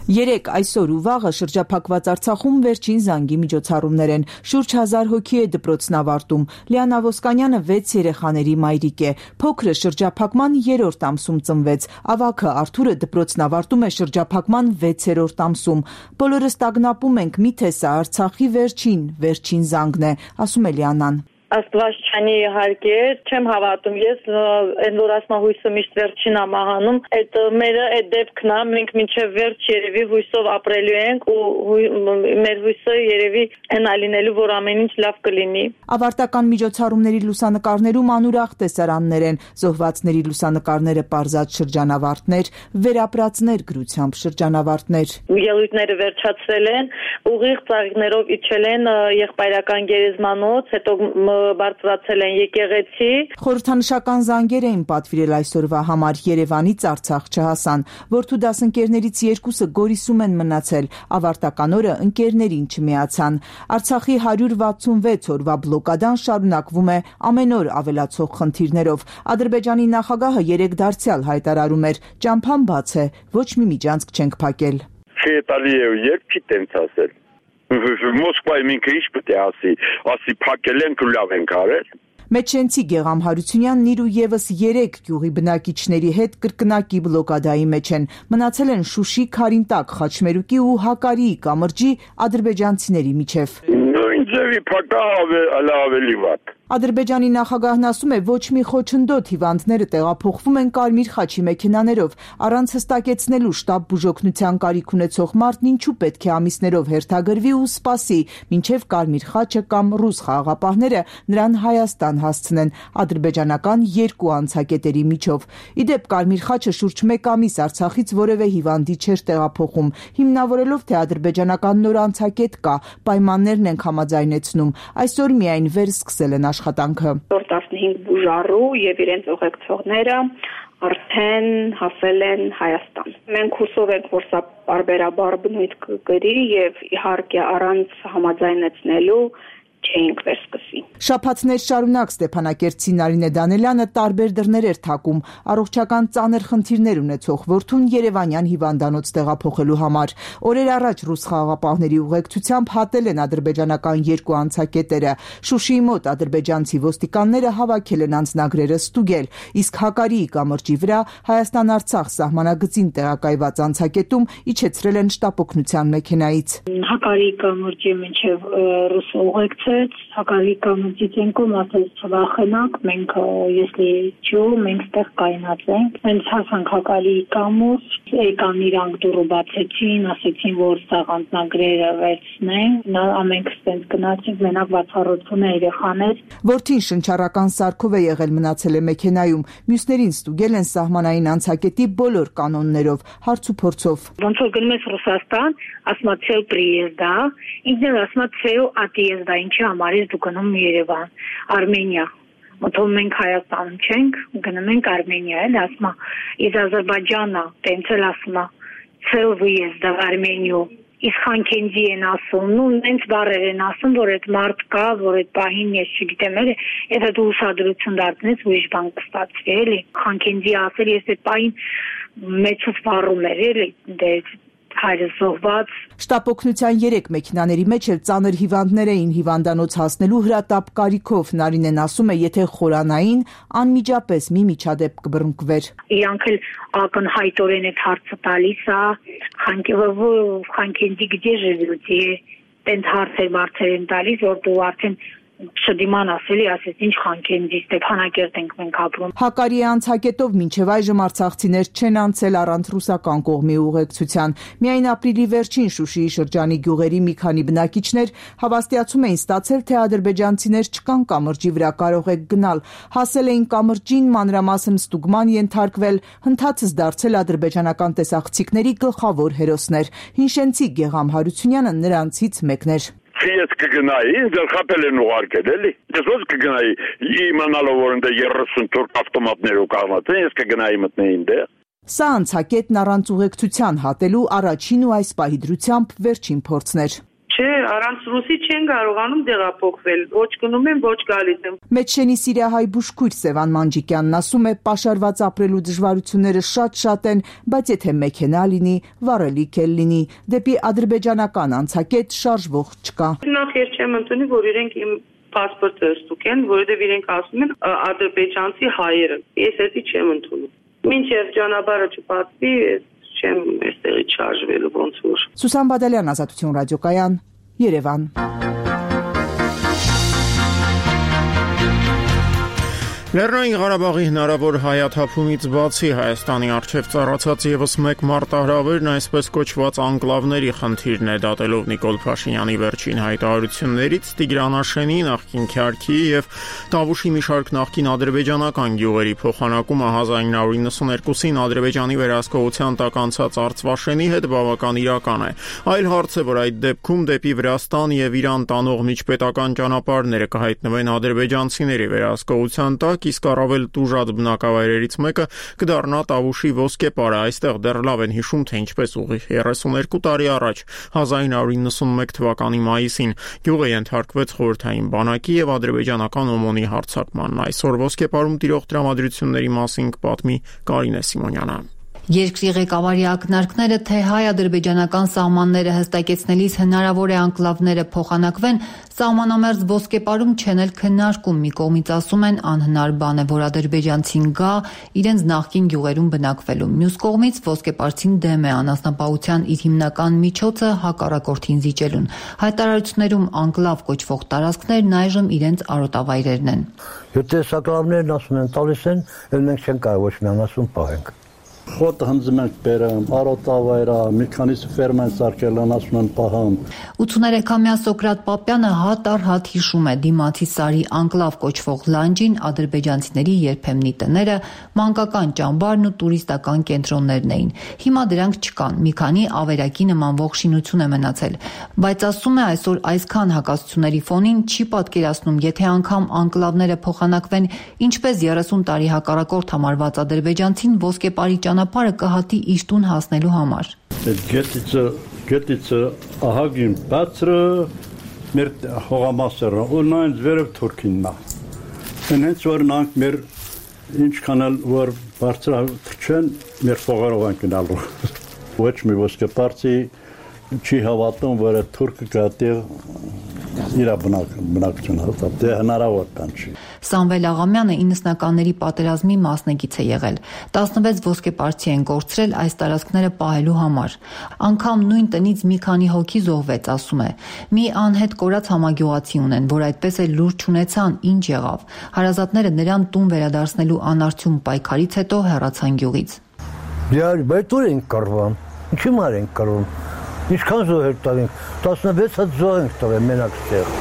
Երեկ, այսօր ու վաղը շրջափակված Արցախում վերջին զանգի միջոցառումներ են։ Շուրջ հազար հոգի է դպրոցն ավարտում։ Լիանա Ոսկանյանը վեց երեխաների մայրիկ է։ Փոքրը շրջափակման երրորդ ամսում ծնվեց։ Ավագը Արթուրը դպրոցն ավարտում է շրջափակման վեցերորդ ամսում։ Բոլորս տագնապում ենք, միթե սա Արցախի վերջին, վերջին զանգն է, ասում է Լիանան։ Աստված չանի իհարկե, չեմ հավատում, ես այն որ ասма հույսը միշտ վերջին ամահանում, այդ մերը այդ դեպքն է, մենք մինչև վերջ երևի հույսով ապրելու ենք ու մեր հույսը երևի այն ալինելու, որ ամեն ինչ լավ կլինի։ Ավարտական միջոցառումների լուսանկարներում անուրախ տեսարաններ են, զոհվածների լուսանկարները պարզած շրջանավարտներ, վերապրածներ գրությամբ շրջանավարտներ։ Ելույթները վերջացրել են, ուղիղ ծաղիկներով իջել են եղբայրական գերեզմանոց, հետո բարձրացել են եկեղեցի։ Խորհրդանշական զանգեր էին պատվիրել այսօրվա համար, Երևանից Արցախ չհասան։ Որդու դասընկերներից երկուսը Գորիսում են մնացել, ավարտական օրը ընկերներին չմիացան։ Արցախի հարյուր վաթսունվեց օրվա բլոկադան շարունակվում է ամեն օր ավելացող խնդիրներով։ Ադրբեջանի նախագահը երեկ դարձյալ հայտարարում էր՝ ճամփան բաց է, ոչ մի միջանցք չենք փակել։ Չի տալի է երբ չի տենց ասել։ Մոսկվայում ինքը ինչ պետք է ասի, ասի փակել ենք ու լավ ենք արել։ Մեջենցի Գեգամ Հարությունյանն իր ու եւս երեք գյուղի բնակիչների հետ կրկնակի բլոկադայի մեջ են։ Մնացել են Շուշի, Քարինտակ, Խաչմերուկի ու Հակարիի կամրջի ադրբեջանցիների միջև։ Նույն ձևի փակա ավելի վատ։ Ադրբեջանի նախագահն ասում է, ոչ մի խոչընդոտ հիվանդները տեղափոխվում են Կարմիր խաչի մեքենաներով, առանց հստակեցնելու շտաբ բուժօգնության կարիք ունեցող մարդն ինչու պետք է ամիսներով հերթագրվի ու սպասի, մինչև Կարմիր խաչը կամ ռուս խաղաղապահները նրան Հայաստան հասցնեն ադրբեջանական երկու անցակետերի միջով։ Իդեպ Կարմիր խաչը շուրջ մեկ ամիս Արցախից որևէ հիվանդի չէր տեղափոխում, հիմնավորելով թե ադրբեջանական նոր անցակետ կա, պայմաններն ենք համաձայնեցնում։ Այսօր միայն վերսկսել են աշխատանքը։ տասնհինգ բուժառու եւ իրենց ուղեկցողները արդեն հասել են Հայաստան։ Մենք հուսով ենք, որ սա բարբերաբար բնույթ կգրի եւ իհարկե առանց համաձայնեցնելու չենք վերսկսի։ Շաբաթներ շարունակ Ստեփանակերտցի Նարինե Դանելյանը տարբեր դռներ էր թակում առողջական ծանր խնդիրներ ունեցող որդուն Երևանյան հիվանդանոց տեղափոխելու համար։ Օրեր առաջ ռուս խաղաղապահների ուղեկցությամբ հատել են ադրբեջանական երկու անցակետերը։ Շուշիի մոտ ադրբեջանցի ոստիկանները հավաքել են անձնագրերը ստուգել, իսկ Հակարիի կամրջի վրա Հայաստան-Արցախ սահմանագծին տեղակայված անցակետում իջեցրել են շտապօգնության մեքենայից։ Հակարիի կամրջի մինչև ռուսը ուղեկցել Հակարի կամրջից են կոմ ասեց չվախենակ, մենք եսլի չու, մենք ստեղ կայնացենք։ Հենց հասանք Հակարի կամուս, եկան իրանք դուրը բացեցին, ասեցին, որ սաղ անձնագրերը վերցնենք, ամենք ստենց գնացինք, մենակ վաթառություն է երեխաներ։ Որդին շնչառական սարքով է եղել մնացել է մեքենայում, մյուսներին ստուգել են սահմանային անցակետի բոլոր կանոններով, հարց ու փորձով։ Ոնց որ գնում ես Ռուսաստան, ասма ցել приезда, ինքն ասма ցել отъезда, ինչի համար ես դու գնում Երևան, Արմենիա։ Մտնում ենք Հայաստանում չենք, գնում ենք Արմենիա, էլ ասма из Ադրբեջանա, տենց էլ ասма ցել выезда в Армению։ Իսկ Խանքենդի են ասում, նու նենց բառեր են ասում, որ այդ մարդ կա, որ այդ պահին ես չգիտեմ, էլի, եթե դու ուսադրություն դարձնես, ուրիշ բան կստացվի, էլի։ Խանքենդի ասել, ես այդ պահին մեծուց վառում էր, էլի, դե հայրս զոհված։ Շտապօգնության երեք մեքենաների մեջ էլ ծանր հիվանդներ էին հիվանդանոց հասնելու հրատապ կարիքով։ Նարինեն ասում է, եթե խորանային, անմիջապես մի միջադեպ կբռնկվեր։ Իրանք էլ ակնհայտորեն այդ հարցը տալիս է, Խանքենդի где живете, տենց հարցեր բարձր են տալիս, որ դու արդեն չդիման ասելի, ասես ինչ Խանքենդի, Ստեփանակերտ ենք մենք ապրում։ Հակարիի անցակետով մինչև այժմ արցախցիներ չեն անցել առանց ռուսական կողմի ուղեկցության։ Միայն ապրիլի վերջին Շուշիի շրջանի գյուղերի մի քանի բնակիչներ հավաստիացում էին ստացել, թե ադրբեջանցիներ չկան կամրջի վրա, կարող եք գնալ։ Հասել էին կամրջին, մանրամասն ստուգման ենթարկվել, հնդածս դարձել ադրբեջանական տեսախցիկների գլխավոր հերոսներ։ Հինշենցի Գեգամ Հարությունյանը նրանցից մեկն էր։ Ես կգնայի, ինձ խապել են ուղարկել, էլի։ Ես ոնց կգնայի, իմանալով որ ընդ երեսուն թուրք ավտոմատներով կազմած են, ես կգնայի մտնեի այնտեղ։ Սա անցակետն առանց ուղեկցության հատելու առաջին ու այս պահի դրությամբ վերջին փորձն էր։ Չէ, Առանց ռուսի չեն կարողանում տեղափոխվել, ոչ գնում են, ոչ գալիս են։ Մեջշենի սիրիահայ բուժքույր Սևան Մանջիկյանն ասում է, պաշարված ապրելու դժվարությունները շատ-շատ են, բայց եթե մեքենա լինի, վառելիք էլ լինի, դեպի ադրբեջանական անցակետ շարժվող չկա։ Նախ ես չեմ ընդունի, որ իրենք իմ պասպորտը ստուգեն, որովհետև իրենք ասում են ադրբեջանցի հայերը։ Ես էսի չեմ ընդունում։ Մինչև ճանապարհը չբացվի, չեմ այստեղից շարժվելու ոնց որ։ Սուսան Բադալյան, Ազատություն ռադիոկայան, Երևան։ Լեռնային Ղարաբաղի հնարավոր հայաթափումից բացի Հայաստանի առջև ծառացած ևս մեկ մարտահրավերն այսպես կոչված անկլավների խնդիրն է, դատելով Նիկոլ Փաշինյանի վերջին հայտարարություններից Տիգրանաշենի, նախկին Քյարքի եւ Տավուշի մի շարք նախկին ադրբեջանական գյուղերի փոխանակումը հազար ինը հարյուր նվսաներկուսին Ադրբեջանի վերահսկողության տակ անցած Արցվաշենի հետ բավական իրական է։ Այլ հարց է, որ այդ դեպքում դեպի Վրաստան եւ Իրան տանող միջպետական ճանապարհները կհայտնվեն ադրբեջանցիների վերահսկողության տակ, իսկ առավել տուժած բնակավայրերից մեկը կդառնա Տավուշի ոսկեպարը։ Այստեղ դեռ լավ են հիշում, թե ինչպես ուղիղ երեսուներկու տարի առաջ հազար ինը հարյուր նվսանմեկ թվականի մայիսին գյուղը ենթարկվեց խորհրդային բանակի եւ ադրբեջանական օմոնի հարձակմանն։ Այսօր ոսկեպարում տիրող տրամադրությունների մասին կպատմի Կարինե Սիմոնյանը։ Երկրի ղեկավարի ակնարկները, թե հայ-ադրբեջանական սահմանները հստակեցնելիս հնարավոր է անկլավները փոխանակվեն, սահմանամերձ ոսկեպարում չեն էլ քննարկում։ Մի կողմից ասում են անհնար բան է, որ ադրբեջանցին գա իրենց նախկին գյուղերում բնակվելու։ Մյուս կողմից ոսկեպարցին դեմ է անասնապահության իր հիմնական միջոցը հակառակորդին զիջելուն։ Հայտարարություններում անկլավ կոչվող տարածքներն այժմ իրենց արոտավայրերն են։ Եթե սակրամներն ասում են տալիս են, էլ մենք չենք կարող ոչ մի անասուն պահենք։ Խոտը հնձում ենք բերում, արոտավայրա, մի քանիսը ֆերմա են սարքել, անասուն են պահում։ ութսուներեքամյա Սոկրատ Պապյանը հատ առ հատ հիշում է դիմացի Սարի անկլավ կոչվող լանջին ադրբեջանցիների երբեմնի տները, մանկական ճամբարն ու տուրիստական կենտրոններն էին։ Հիմա դրանք չկան, մի քանի ավերակի նման ողշինություն է մնացել, բայց ասում է այսօր այսքան հակասությունների ֆոնին չի պատկերացնում, եթե անգամ անկլավները փոխանակվեն, ինչպես երեսուն տարի հակառակորդ համարված ադրբեջանցին ոսկեպարի ճանապարհը կհատի իր տուն հասնելու համար։ Գետիցը, գետիցը ահագին բացրը մեր հողամասերը, ու նայնց վերև Թուրքինն է։ Հենց որ նրանք մեր ինչքան էլ որ բարձր թրջեն, մեր փողերով են գնալու։ Ոչ մի ոսկեպարցի չի հավատում, որ թուրքը կատեղ իր բնակչությունը հաստա, դե հնարավոր բան չի։ Սամվել Աղամյանը իննսնականների պատերազմի մասնակից է եղել։ տասնվեց ոսկեպարցի են կորցրել այս տարածքները պահելու համար։ Անգամ նույն տնից մի քանի հոգի զոհվեց, ասում է։ Մի անհետ կորած համագյուղացի ունեն, որ այդպես էլ լուր չունեցան, ինչ եղավ։ Հարազատները նրան տուն վերադարձնելու անարդյուն պայքարից հետո հեռացան գյուղից։ Դե բայց ուր ենք կռվում։ Ինչի մար ենք կռվում։ Ինչքան զոհեր տալինք, տասնվեց հատ զոհ ենք տվել մենակ ստեղ։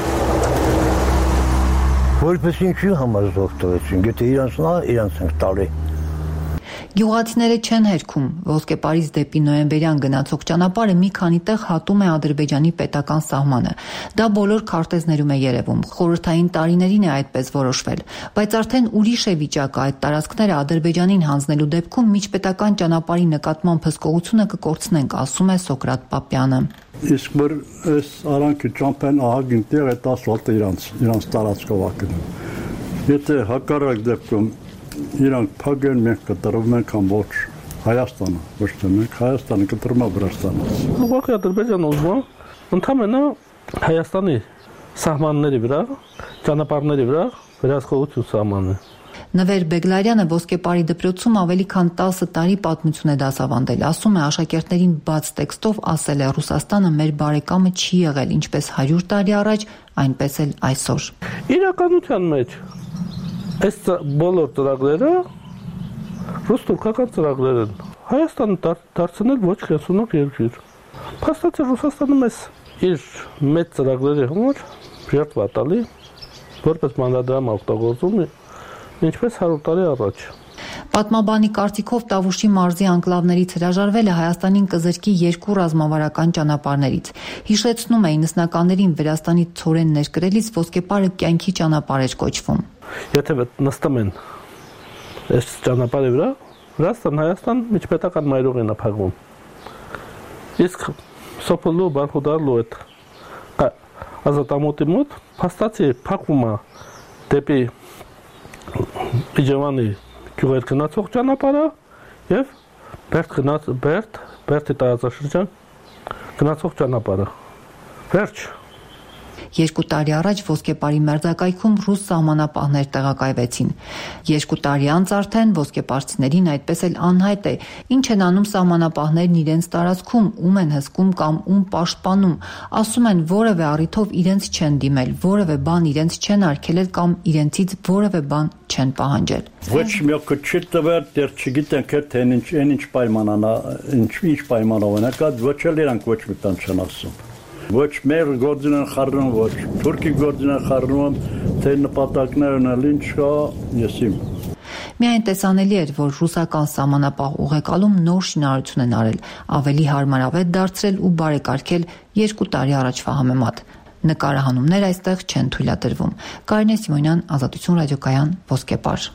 Որպես ինչի համար զոհ տվեցին, եթե իրանց նա իրանց ենք տալի։ Գյուղացիները չեն հերքում։ Ոսկեպարից դեպի նոյեմբերյան գնացող ճանապարհը մի քանի տեղ հատում է Ադրբեջանի պետական սահմանը։ Դա բոլոր քարտեզներում է երևում։ Խորհրդային տարիներին է այդպես որոշվել, բայց արդեն ուրիշ է վիճակը։ Այդ տարածքները Ադրբեջանին հանձնելու դեպքում միջպետական ճանապարհի նկատմամբ հսկողությունը կկորցնենք, ասում է Սոկրատ Պապյանը։ Իսկ որ այս արանքի ճամփեն ահագին տեղ է ասֆալտը իրանց իրանց տարածքով ակնում։ Եթե հակառակ դեպքում իրանք փագեն մենք կտրվում ենք ամբողջ Հայաստանը, ոչ թե մենք Հայաստանը կտրում ենք Վրաստանը։ Ուղղակի Ադրբեջանը ուզում է ընդհանրապես Հայաստանի սահմանների վրա, ճանապարհների վրա վերահսկողություն սահմանը։ Նվեր Բեգլարյանը ոսկեպարի դպրոցում ավելի քան տասը տարի պատմություն է դասավանդել։ Ասում է, աշակերտներին բաց տեքստով ասել է Ռուսաստանը մեր բարեկամը չի եղել, ինչպես հարյուր տարի առաջ, այնպես էլ այսօր։ Իրականության մեջ այս բոլոր ծրագրերը ռուս-թուրքական ծրագրեր են։ Հայաստանը դարձնել ոչ կենսունակ երկիր։ Փաստացի Ռուսաստանը մեզ իր մեծ ծրագրերի համար ժертվա տալի, որպես մանրադրամ օգտագործում ինչպես հարյուր տարի առաջ։ Պատմաբանի կարծիքով Տավուշի մարզի անկլավներից հրաժարվելը Հայաստանին կզրկի երկու ռազմավարական ճանապարհներից։ Հիշեցնում է իննսնականներին Վրաստանի ցորեն ներկրելիս ոսկեպարը կյանքի ճանապարհ էր կոչվում։ Եթե նստում են այս ճանապարհի վրա, Վրաստան Հայաստան միջպետական մայրուղին է փակվում։ Իսկ սոփոլու բանխուդարլու այդ ազատամոտի մոտ փաստացի փակվում է դեպի Իջևանի գյուղեր գնացող ճանապարհը եւ Բերդ գնաց Բերդ Բերդի տարածաշրջան գնացող ճանապարհը վերջ Երկու տարի առաջ Ոսկեպարի մերձակայքում ռուս սահմանապահներ տեղակայվեցին։ Երկու տարի անց արդեն ոսկեպարցիներին այդպես էլ անհայտ է, ինչ են անում սահմանապահներն իրենց տարածքում, ում են հսկում կամ ում պաշտպանում, ասում են որևէ առիթով իրենց չեն դիմել, որևէ բան իրենց չեն արգելել կամ իրենցից որևէ բան չեն պահանջել։ Ոչ մեկը չի տվել, դեռ չգիտենք թե ինչ ինչ պայմանանա, ինչ ինչ պայմանով են, կա ոչ էլ իրանք ոչ մի բան չեն ասում։ Ոչ մեր գործին են խառնում, ոչ թուրքի գործին են խառնում, թե նպատակներն էլ ինչ կա, ես իմ։ Միայն տեսանելի էր, որ ռուսական սահմանապահ ուղեկալում նոր շինարարություն են արել, ավելի հարմարավետ դարձրել ու բարեկարգել երկու տարի առաջվա համեմատ։ Նկարահանումներ այստեղ չեն թույլատրվում։ Կարինե Սիմոնյան, Ազատություն ռադիոկայան, Ոսկեպար։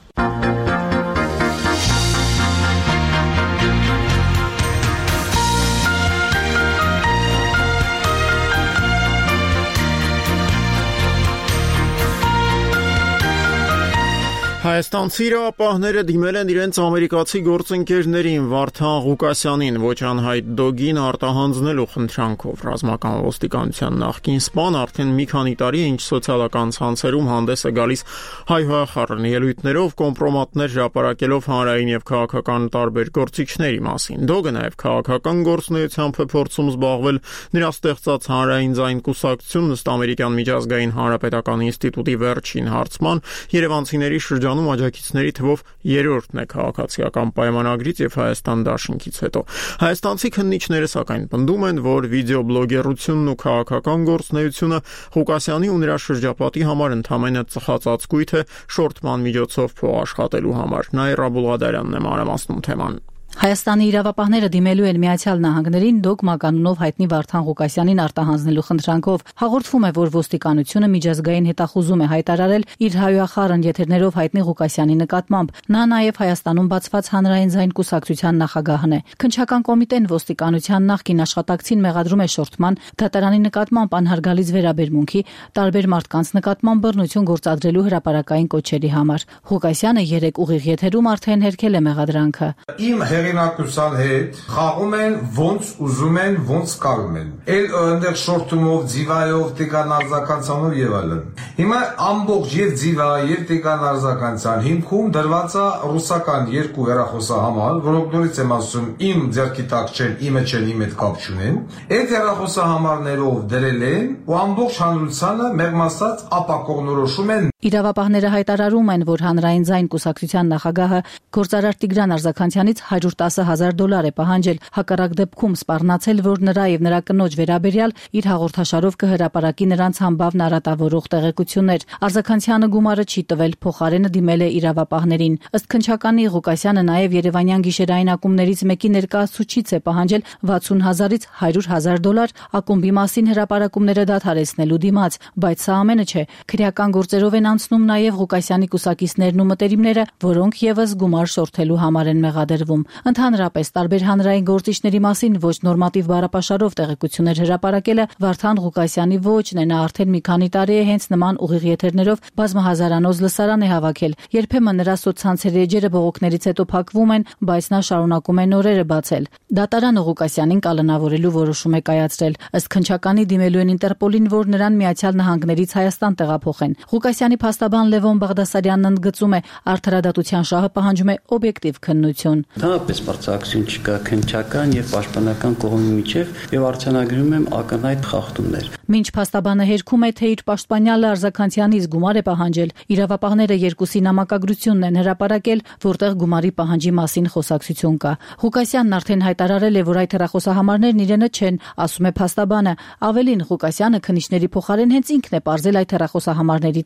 Հայաստանցի իրավապահները դիմել են իրենց ամերիկացի գործընկերներին Վարդան Ղուկասյանին ոչ անհայտ դոգին արտահանձնելու խնդրանքով։ Ռազմական ոստիկանության նախկին սպան արդեն մի քանի տարի է, ինչ սոցիալական ցանցերում հանդես է գալիս հայհոյախառն ելույթներով, կոմպրոմատներ հրապարակելով հանրային եւ քաղաքական տարբեր գործիչների մասին։ Դոգը նաեւ քաղաքական գործունեությամբ է փորձում զբաղվել, նրա ստեղծած հանրային ձայն կուսակցությունն ըստ ամերիկյան միջազգային հանրապետական ինստիտուտի վերջին հարցման երևանցիների շրջան աջակիցների թվով երրորդն է քաղաքացիական պայմանագրից եւ Հայաստան դաշինքից հետո։ Հայաստանցի քննիչները սակայն պնդում են, որ վիդեոբլոգերությունն ու քաղաքական գործունեությունը Ղուկասյանի ու նրա շրջապատի համար ընդամենը ծխած ածկույթ է շորթման միջոցով փող աշխատելու համար։ Նաիրա Բուլղադարյանն է մանրամասնում թեման։ Հայաստանի իրավապահները դիմելու են Միացյալ Նահանգներին Դոգմա կանոնով հայտնի Վարդան Ղուկասյանին արտահանձնելու խնդրանքով։ Հաղորդվում է, որ ոստիկանությունը միջազգային հետախուզում է հայտարարել իր հայհոյախառն եթերներով հայտնի Ղուկասյանի նկատմամբ։ Նա նաև Հայաստանում բացված հանրային ձայն կուսակցության նախագահն է։ Քննչական կոմիտեն ոստիկանության նախկին աշխատակցին մեղադրում է շորթման, դատարանի նկատմամբ անհարգալից վերաբերմունքի, տարբեր մարդկանց նկատմամբ բռնություն գործադրելու հրապարակային կոչերի համար։ Ղուկասյանը երեք ուղիղ եթերում արդեն հերքել է մեղադրանքը։ Իմ հեղինակության հետ խաղում են ոնց ուզում են, ոնց կարում են։ Էլ այնտեղ շորթումով, ձիվայով, տիկան արձականցանով եւ այլն։ Հիմա ամբողջ եւ ձիվա եւ տիկան արձականցան հիմքում դրված է ռուսական երկու հեռախոսահամար, որոնք նորից եմ ասում, իմ ձեռքի տակ չեն, իմը չեն, իմ հետ կապ չունեն։ Այդ հեռախոսահամարներով դրել են ու ամբողջ հանրությանը մեղմ ասած ապակողնորոշում են։ Իրավապահները հայտարարում են, որ հանրային ձայն կուսակցության նախագահը գործարար Տիգրան Արձականցյանից հարյուր տասը հազար դոլար է պահանջել, հակառակ դեպքում սպառնացել, որ նրա եւ նրա կնոջ վերաբերյալ իր հաղորդաշարով կհրապարակի նրանց համբավ նարատավորող տեղեկություններ։ Արձականցյանը գումարը չի տվել, փոխարենը դիմել է իրավապահներին։ Ըստ քննչականի Ղուկասյանը նաեւ Երևանյան գիշերային ակումբներից մեկի ներկայացուցիչից է պահանջել վաթսուն հազարից հարյուր հազար դոլար ակումբի մասին հրապարակումները դադարեցնելու դիմաց, բայց սա ամենը չէ։ Քրեական գործերով են անցնում նաեւ Ղուկասյանի կուսակիցներն ու մտերիմները, որոնք եւս գումար շորթելու համար են մեղադրվում։ Ընդհանրապես տարբեր հանրային գործիչների մասին ոչ նորմատիվ բառապաշարով տեղեկություններ հրապարակելը Վարդան Ղուկասյանի ոճն է։ Նա արդեն մի քանի տարի է հենց նման ուղիղ եթերներով բազմահազարանոց լսարան է հավաքել։ Երբեմն նրա սոցցանցերի էջերը բողոքներից հետո փակվում են, բայց նա շարունակում է նորերը բացել։ Դատարանը Ղուկասյանին կալանավորելու որոշում է կայացրել։ Ըստ քննչականի դիմելու են Ինտերպոլին, որ նրան Միացյալ Նահանգներից Հայաստան տեղափոխեն։ Ղուկասյանի փաստաբան Լևոն Բաղդասարյանն ընդգծում է, արդարադատության շահը պահանջում է օբյեկտիվ քննություն։ Դապես բարձրակցություն չկա քննչական եւ պաշտպանական կողմի միջև եւ արձանագրում եմ ակնհայտ խախտումներ։ Մինչ փաստաբանը հերքում է, թե իր պաշտպանյալը Արձականցյանից գումար է պահանջել, իրավապահները երկուսի նամակագրությունն են հրապարակել, որտեղ գումարի պահանջի մասին խոսակցություն կա։ Ղուկասյանն արդեն հայտարարել է, որ այդ հեռախոսահամարներն իրենը չեն, ասում է փաստաբանը։ Ավելին, Ղուկասյանը քննիչների փոխարեն հենց ինքն է պարզել այդ հեռախոսահամարների տերերին։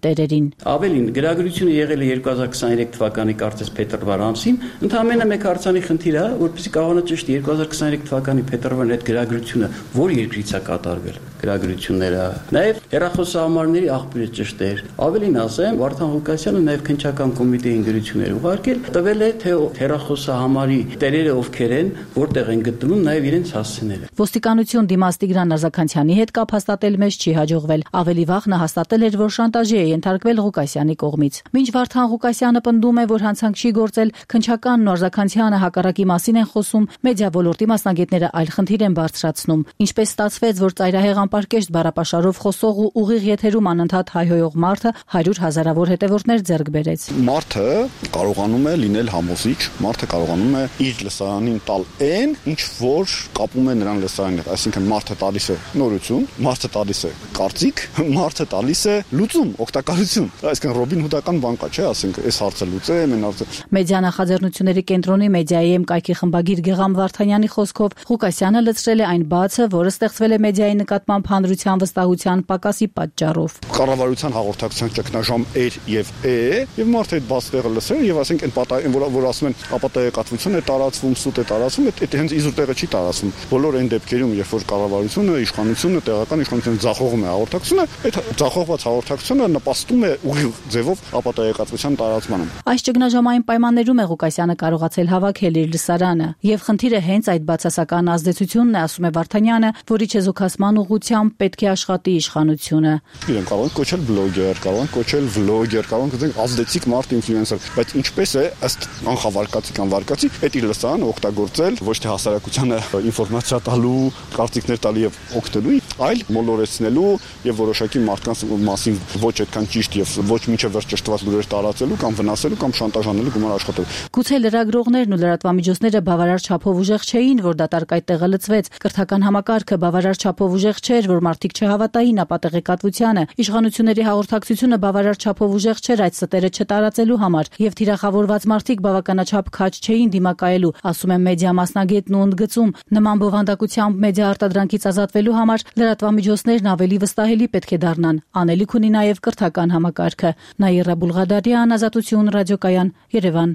Ավելին, գրագրությունը եղել է երկու հազար քսաներեք թվականի կարծես փետրվար ամսին, ընդհանրապես մեկ հարցանի խնդիր է, որպեսզի կարողանա ճշտ երկու հազար քսաներեք թվականի փետրվարին այդ գրագրությունը որ երկրից է կատարվել գրագրությունները, նաև հեռախոսահամարների աղբյուրը ճշտեր։ Ավելին ասեմ, Վարդան Ղուկասյանը նաև քննչական կոմիտեին գրություններ ուղարկել, տվել է թե հեռախոսահամարի տերերը ովքեր են, որտեղ են գտնվում, նաև իրենց հասցեները։ Ոստիկանություն դիմաց Տիգրան Արզականցյանի հետ կապ հաստատել մեզ չի հաջողվել։ Ավելի վաղ նա հաստատել էր, որ շանտաժի է ենթարկվել Ղուկասյանի կողմից։ Մինչ Վարդան Ղուկասյանը պնդում է, որ հանցանք չի գործել, քննչականն ու Արզականցյանը հակառակի մասին են խոսում, մեդիա ոլորտի մասնագետները այլ խնդիր են բարձրացնում։ Ինչպես ստացվեց, որ ծայրահեղ անպարկեշտ բառապաշարով խոսող ու ուղիղ եթերում անընդհատ հայհոյող մարդը հարյուր հազարավոր հետևորդներ ձեռք բերեց։ Մարդը կարողանում է լինել համոզիչ, մարդը կարողանում է իր լսարանին տալ այն, ինչ որ կապում է նրան լսարանին հետ, այսինքն մարդը տալիս է նորություն, մարդը տալիս է կարծիք, մարդը տալիս է լուծում, օգտակարություն։ Այսինքն Ռոբին Հուդական բան կա, չէ՞, ասենք այս հարցը լուծեմ, այն հարցը։ Մեդիա նախաձեռնությունների կենտրոնի մեդիայի եմ կայքի խմբագիր Գեգամ Վարդանյանի խոսքով Ղուկասյանը լցրել է այն բացը, որը ստեղծվել է մեդիայի նկատմամբ հանրության վստահության պակասի պատճառով։ Կառավարության հաղորդակցության ճգնաժամ էր եւ է, եւ մարդը այդ բաց տեղը լսել եւ ասենք այն պատահ որ որ ասում են ապատեգատվություն է տարածվում, սուտ է տարածվում, այդ հենց իզուր տեղը չի տարածվում։ Բոլոր այն դեպքերում, երբ որ կառավարությունը, իշխանությունը, տեղական իշխանությունը ձախողում է հաղորդակցությունը, այդ ձախողված հաղորդակցությունը նպաստում է ուղիղ ձևով ապատեգատվության տարածմանը։ Այս ճգնաժամային պայմաններում է Ղուկասյանը կարողացել հավաքել իր լսարանը, եւ խնդիրը հենց այդ բացասական ազդեցությունն է, ասում է Վարդանյանը, որի չեզոքացման ուղղությամբ պետք է աշխատի իշխանությունը։ Իրենք կարող են կոչել բլոգեր, կարող են կոչել վլոգեր, կարող են կոչել ազդեցիկ մարդ ինֆլուենսեր, բայց ինչպես է ըստ անխավարկացի կամ վարկացի այդ իր լսարանը օգտագործել ոչ թե հասարակությանը ինֆորմացիա տալու, կարծիքներ տալու եւ օգտելու, այլ մոլորեցնելու եւ որոշակի մարդկանց մասին ոչ այդքան ճիշտ եւ ոչ մինչեւ վերջ ճշտված լուրեր տարածելու կամ վնասելու կամ շանտաժանելու գումար աշխատելու։ Գուցե լրագրողներն ու լրատվամիջոցները բավարար չափով ուժեղ չէին, որ դատարկ այդ տեղը լցվեց։ Կրթական համակարգը բավարար չափով ուժեղ չէր, որ մարդիկ չհավատային ապատեղեկատվությանը։ Իշխանությունների հաղորդակցությունը բավարար չափով ուժեղ չէր այդ ստերը չտարածելու համար, եւ թիրախավորված մարդիկ բավականաչափ քաջ չէին դիմակայելու, ասում է մեդիա մասնագետն ու ընդգծում։ Նման բովանդակությամբ մեդիա արտադրանքից ազատվելու համար լրատվամիջոցներն ավելի վստահելի պետք է դառնան։ Անելիք ունի նաեւ կրթական համակարգը։ Նաիրա Բուլղադարյան, Ազատություն ռադիոկայան, Երևան։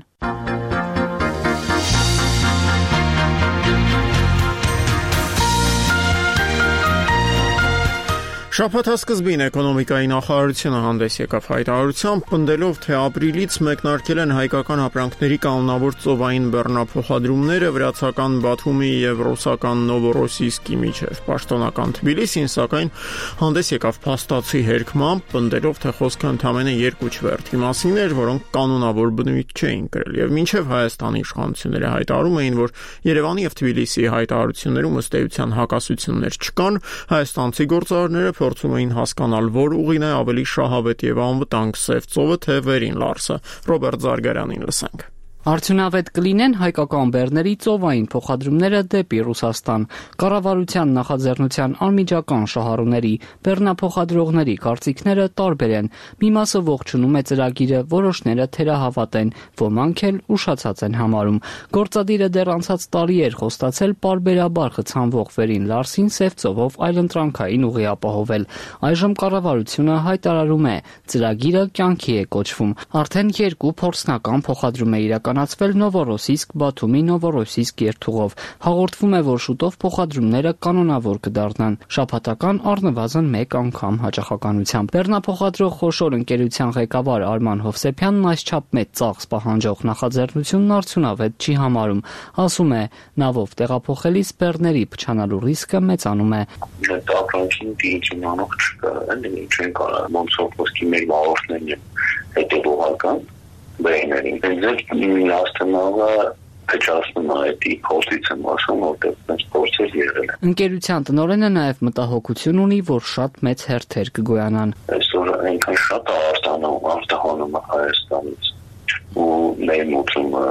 Շաբաթասկզբին էկոնոմիկայի նախարարությունը հանդես եկավ հայտարարությամբ, պնդելով, թե ապրիլից մեկնարկել են հայկական ապրանքների կանոնավոր ծովային բեռնափոխադրումները վրացական Բաթումի եւ ռուսական Նովորոսիսկի միջև։ Պաշտոնական Թբիլիսին, սակայն, հանդես եկավ փաստացի հերքմամբ, պնդելով, թե խոսքը ընդամենը երկու չվերթի մասին էր, որոնք կանոնավոր բնույթ չէին կրել, եւ մինչեւ Հայաստանի իշխանությունները հայտարարում էին, որ Երևանի եւ Թբիլիսի հայտարարություններում ըստ էության հակասություններ չկան, հայաստանցի գործարարները փորձում էին հասկանալ, որ ուղին է ավելի շահավետ եւ անվտանգ Սև ծովը, թե Վերին Լարսը։ Ռոբերտ Զարգարյանին լսենք։ Արդյունավետ կլինեն հայկական բեռների ծովային փոխադրումները դեպի Ռուսաստան։ Կառավարության նախաձեռնության անմիջական շահառուների բեռնափոխադրողների կարծիքները տարբեր են։ Մի մասը ողջունում է ծրագիրը, որոշները թերահավատ են, ոմանք էլ ուշացած են համարում։ Գործադիրը դեռ անցած տարի էր խոստացել պարբերաբար խցանվող Վերին Լարսին Սև ծովով այլընտրանքային ուղի ապահովել։ Այժմ կառավարությունը հայտարարում է, ծրագիրը կյանքի է կոչվում։ Արդեն երկու փորձնական փոխադրում է իրական կանացվել Նովորոսիսկ-Բաթումի Նովորոսիսկ երթուղով։ Հաղորդվում է, որ շուտով փոխադրումները կանոնավոր կդառնան, շաբաթական առնվազն մեկ անգամ հաճախականությամբ։ Բեռնափոխադրող խոշոր ընկերության ղեկավար Արման Հովսեփյանն այսչափ մեծ ծախս պահանջող նախաձեռնությունն արդյունավետ չի համարում։ Ասում է, նավով տեղափոխելիս բեռների փչանալու ռիսկը մեծանում է։ Այդ ապրանքին դիջին անող չկա, այնինչ չեն կարող ոնցով ոսկի մեր վաղորդներն հետևողական բերներին։ Դեպի աստանավը փչացնում է այդ կոստից եմ ասում, որտեղ այս փորձեր եղել են։ Ընկերության տնօրենը նաև մտահոգություն ունի, որ շատ մեծ հերթեր կգոյանան։ Այսօր այնքան շատ արտանում, արտահանում Հայաստանից ու մեր մուծումը